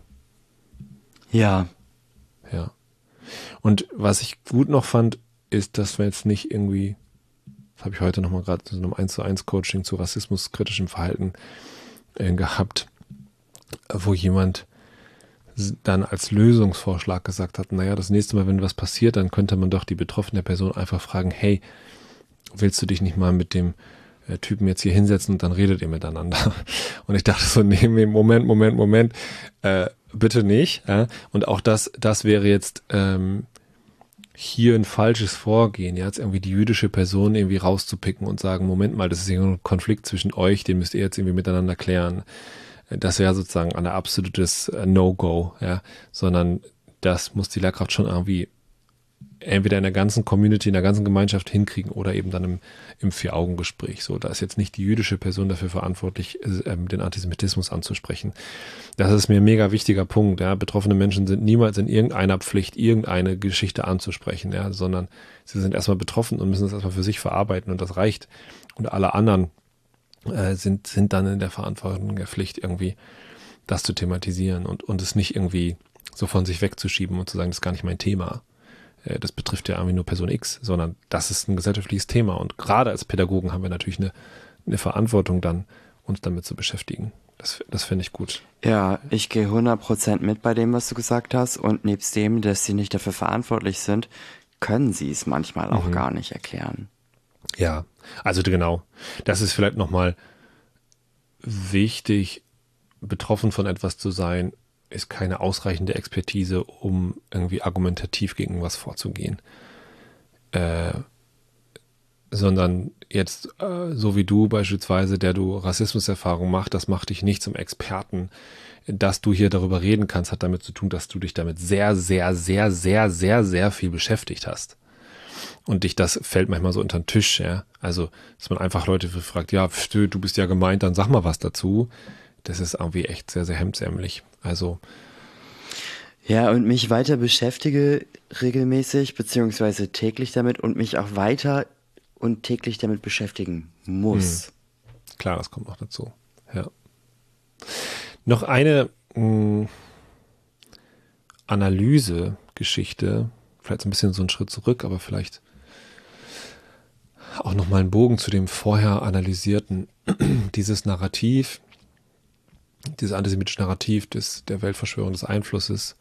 S2: Ja.
S1: Ja. Und was ich gut noch fand, ist, dass wir jetzt nicht irgendwie, das habe ich heute nochmal gerade in so einem eins zu eins Coaching zu rassismuskritischem Verhalten äh, gehabt, wo jemand dann als Lösungsvorschlag gesagt hat, naja, das nächste Mal, wenn was passiert, dann könnte man doch die betroffene Person einfach fragen, hey, willst du dich nicht mal mit dem äh, Typen jetzt hier hinsetzen und dann redet ihr miteinander? Und ich dachte so, nee, nee, Moment, Moment, Moment, äh, bitte nicht. Äh? Und auch das, das wäre jetzt ähm, hier ein falsches Vorgehen, ja, jetzt irgendwie die jüdische Person irgendwie rauszupicken und sagen, Moment mal, das ist hier ein Konflikt zwischen euch, den müsst ihr jetzt irgendwie miteinander klären. Das wäre sozusagen ein absolutes No-Go, ja, sondern das muss die Lehrkraft schon irgendwie entweder in der ganzen Community, in der ganzen Gemeinschaft hinkriegen oder eben dann im, im Vier-Augen-Gespräch. So, da ist jetzt nicht die jüdische Person dafür verantwortlich, ähm, den Antisemitismus anzusprechen. Das ist mir ein mega wichtiger Punkt. Ja. Betroffene Menschen sind niemals in irgendeiner Pflicht, irgendeine Geschichte anzusprechen, ja, sondern sie sind erstmal betroffen und müssen es erstmal für sich verarbeiten und das reicht. Und alle anderen äh, sind, sind dann in der Verantwortung, der Pflicht, irgendwie das zu thematisieren und, und es nicht irgendwie so von sich wegzuschieben und zu sagen, das ist gar nicht mein Thema. Das betrifft ja irgendwie nur Person X, sondern das ist ein gesellschaftliches Thema. Und gerade als Pädagogen haben wir natürlich eine, eine Verantwortung dann, uns damit zu beschäftigen. Das, das finde ich gut.
S2: Ja, ich gehe hundert Prozent mit bei dem, was du gesagt hast. Und nebst dem, dass sie nicht dafür verantwortlich sind, können sie es manchmal auch mhm. gar nicht erklären.
S1: Ja, also genau. Das ist vielleicht nochmal wichtig, betroffen von etwas zu sein, ist keine ausreichende Expertise, um irgendwie argumentativ gegen was vorzugehen. Äh, sondern jetzt, äh, so wie du beispielsweise, der du Rassismuserfahrung machst, das macht dich nicht zum Experten. Dass du hier darüber reden kannst, hat damit zu tun, dass du dich damit sehr, sehr, sehr, sehr, sehr, sehr viel beschäftigt hast. Und dich das fällt manchmal so unter den Tisch, ja. Also, dass man einfach Leute fragt, ja, pf, du bist ja gemeint, dann sag mal was dazu. Das ist irgendwie echt sehr, sehr hemdsärmlich. Also.
S2: Ja, und mich weiter beschäftige regelmäßig, beziehungsweise täglich damit und mich auch weiter und täglich damit beschäftigen muss.
S1: Hm. Klar, das kommt noch dazu. Ja. Noch eine mh, Analyse-Geschichte, vielleicht so ein bisschen so einen Schritt zurück, aber vielleicht auch nochmal einen Bogen zu dem vorher analysierten, dieses Narrativ, dieses antisemitische Narrativ des, der Weltverschwörung, des Einflusses,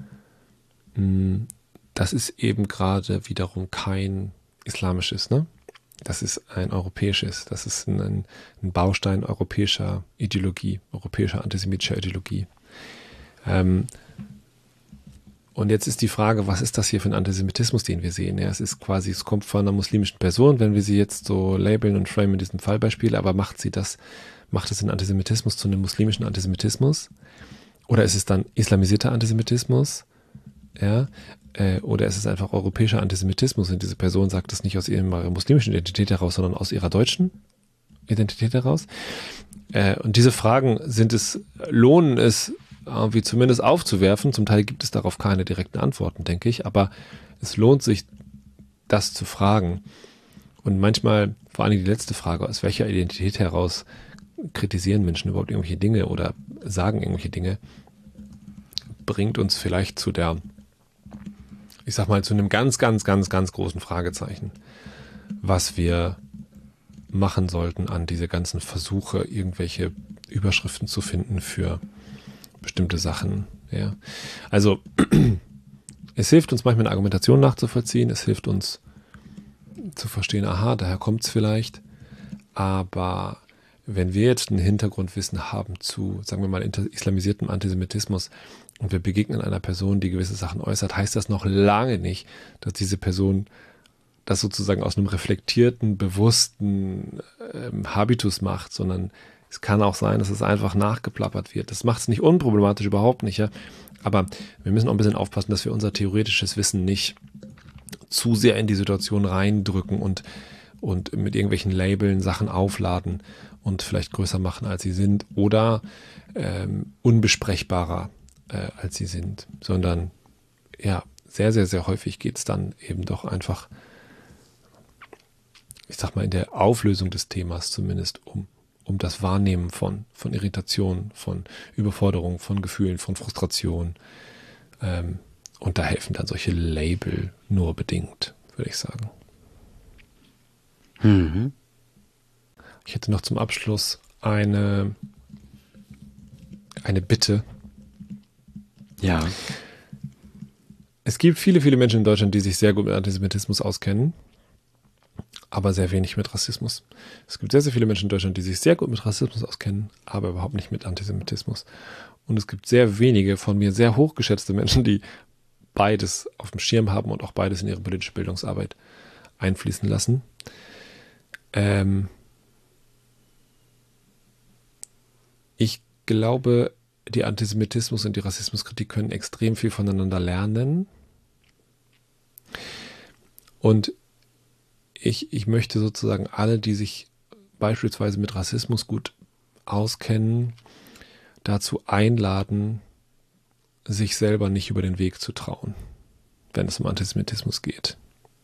S1: das ist eben gerade wiederum kein islamisches, ne? Das ist ein europäisches, das ist ein, ein Baustein europäischer Ideologie, europäischer antisemitischer Ideologie. Ähm, und jetzt ist die Frage, was ist das hier für ein Antisemitismus, den wir sehen? Ja, es ist quasi, es kommt von einer muslimischen Person, wenn wir sie jetzt so labeln und framen in diesem Fallbeispiel, aber macht sie das, macht es den Antisemitismus zu einem muslimischen Antisemitismus? Oder ist es dann islamisierter Antisemitismus? Ja, äh, oder ist es einfach europäischer Antisemitismus und diese Person sagt es nicht aus ihrer muslimischen Identität heraus, sondern aus ihrer deutschen Identität heraus? Äh, und diese Fragen sind es, lohnen es irgendwie zumindest aufzuwerfen. Zum Teil gibt es darauf keine direkten Antworten, denke ich, aber es lohnt sich, das zu fragen. Und manchmal, vor allem die letzte Frage, aus welcher Identität heraus kritisieren Menschen überhaupt irgendwelche Dinge oder sagen irgendwelche Dinge, bringt uns vielleicht zu der, ich sag mal, zu einem ganz, ganz, ganz, ganz großen Fragezeichen, was wir machen sollten an diese ganzen Versuche, irgendwelche Überschriften zu finden für bestimmte Sachen. Ja. Also es hilft uns manchmal eine Argumentation nachzuvollziehen, es hilft uns zu verstehen, aha, daher kommt es vielleicht, aber wenn wir jetzt ein Hintergrundwissen haben zu, sagen wir mal, islamisiertem Antisemitismus und wir begegnen einer Person, die gewisse Sachen äußert, heißt das noch lange nicht, dass diese Person das sozusagen aus einem reflektierten, bewussten ähm, Habitus macht, sondern es kann auch sein, dass es einfach nachgeplappert wird. Das macht es nicht unproblematisch, überhaupt nicht, ja. Aber wir müssen auch ein bisschen aufpassen, dass wir unser theoretisches Wissen nicht zu sehr in die Situation reindrücken und und mit irgendwelchen Labeln Sachen aufladen und vielleicht größer machen, als sie sind, oder ähm, unbesprechbarer, äh, als sie sind, sondern ja, sehr, sehr, sehr häufig geht es dann eben doch einfach, ich sag mal, in der Auflösung des Themas zumindest um, um das Wahrnehmen von, von Irritation, von Überforderung, von Gefühlen, von Frustration. Ähm, und da helfen dann solche Label nur bedingt, würde ich sagen.
S2: Mhm.
S1: Ich hätte noch zum Abschluss eine, eine Bitte.
S2: Ja.
S1: Es gibt viele, viele Menschen in Deutschland, die sich sehr gut mit Antisemitismus auskennen, aber sehr wenig mit Rassismus. Es gibt sehr, sehr viele Menschen in Deutschland, die sich sehr gut mit Rassismus auskennen, aber überhaupt nicht mit Antisemitismus. Und es gibt sehr wenige von mir sehr hochgeschätzte Menschen, die beides auf dem Schirm haben und auch beides in ihre politische Bildungsarbeit einfließen lassen. Ähm ich glaube, die Antisemitismus und die Rassismuskritik können extrem viel voneinander lernen. Und ich, ich möchte sozusagen alle, die sich beispielsweise mit Rassismus gut auskennen, dazu einladen, sich selber nicht über den Weg zu trauen, wenn es um Antisemitismus geht.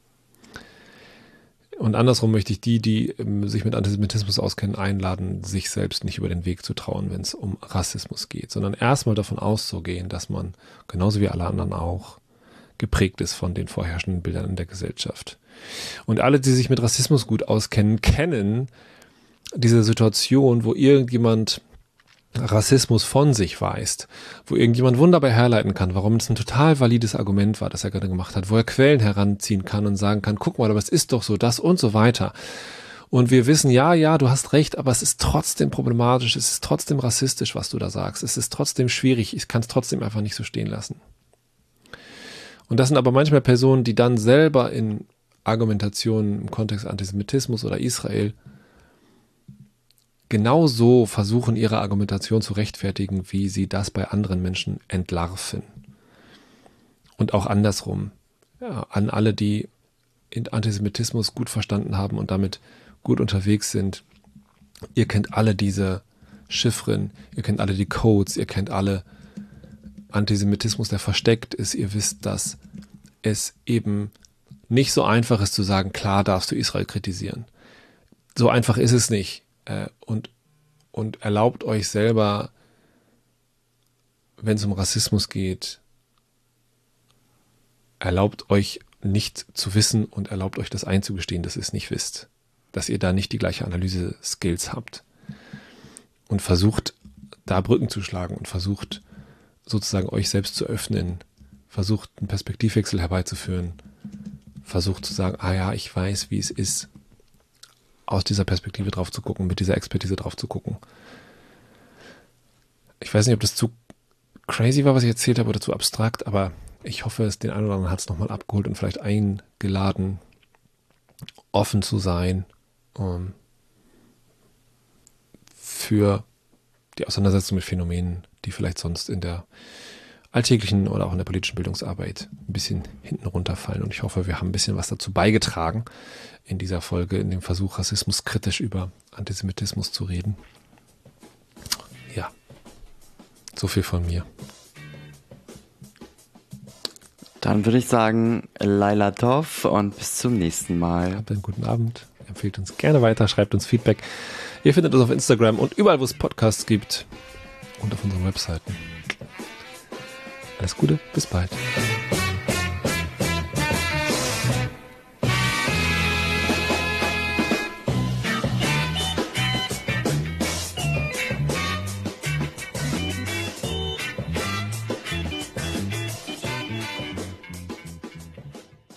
S1: Und andersrum möchte ich die, die ähm, sich mit Antisemitismus auskennen, einladen, sich selbst nicht über den Weg zu trauen, wenn es um Rassismus geht, sondern erstmal davon auszugehen, dass man, genauso wie alle anderen auch, geprägt ist von den vorherrschenden Bildern in der Gesellschaft. Und alle, die sich mit Rassismus gut auskennen, kennen diese Situation, wo irgendjemand Rassismus von sich weist, wo irgendjemand wunderbar herleiten kann, warum es ein total valides Argument war, das er gerade gemacht hat, wo er Quellen heranziehen kann und sagen kann, guck mal, aber es ist doch so, das und so weiter. Und wir wissen, ja, ja, du hast recht, aber es ist trotzdem problematisch, es ist trotzdem rassistisch, was du da sagst, es ist trotzdem schwierig, ich kann es trotzdem einfach nicht so stehen lassen. Und das sind aber manchmal Personen, die dann selber in Argumentationen im Kontext Antisemitismus oder Israel genauso versuchen, ihre Argumentation zu rechtfertigen, wie sie das bei anderen Menschen entlarven. Und auch andersrum. Ja, an alle, die Antisemitismus gut verstanden haben und damit gut unterwegs sind. Ihr kennt alle diese Chiffren, ihr kennt alle die Codes, ihr kennt alle Antisemitismus, der versteckt ist. Ihr wisst, dass es eben nicht so einfach ist zu sagen, klar darfst du Israel kritisieren. So einfach ist es nicht. Und, und erlaubt euch selber, wenn es um Rassismus geht, erlaubt euch nicht zu wissen und erlaubt euch das einzugestehen, dass ihr es nicht wisst. Dass ihr da nicht die gleiche Analyse-Skills habt. Und versucht, da Brücken zu schlagen und versucht, sozusagen euch selbst zu öffnen, versucht, einen Perspektivwechsel herbeizuführen, versucht zu sagen, ah ja, ich weiß, wie es ist, aus dieser Perspektive drauf zu gucken, mit dieser Expertise drauf zu gucken. Ich weiß nicht, ob das zu crazy war, was ich erzählt habe, oder zu abstrakt, aber ich hoffe, es den einen oder anderen hat es nochmal abgeholt und vielleicht eingeladen, offen zu sein um, für die Auseinandersetzung mit Phänomenen, die vielleicht sonst in der alltäglichen oder auch in der politischen Bildungsarbeit ein bisschen hinten runterfallen. Und ich hoffe, wir haben ein bisschen was dazu beigetragen in dieser Folge, in dem Versuch, rassismuskritisch über Antisemitismus zu reden. Ja, so viel von mir.
S2: Dann würde ich sagen, Laila Tov und bis zum nächsten Mal.
S1: Habt einen guten Abend. Empfehlt uns gerne weiter, schreibt uns Feedback. Ihr findet uns auf Instagram und überall, wo es Podcasts gibt und auf unseren Webseiten. Alles Gute, bis bald.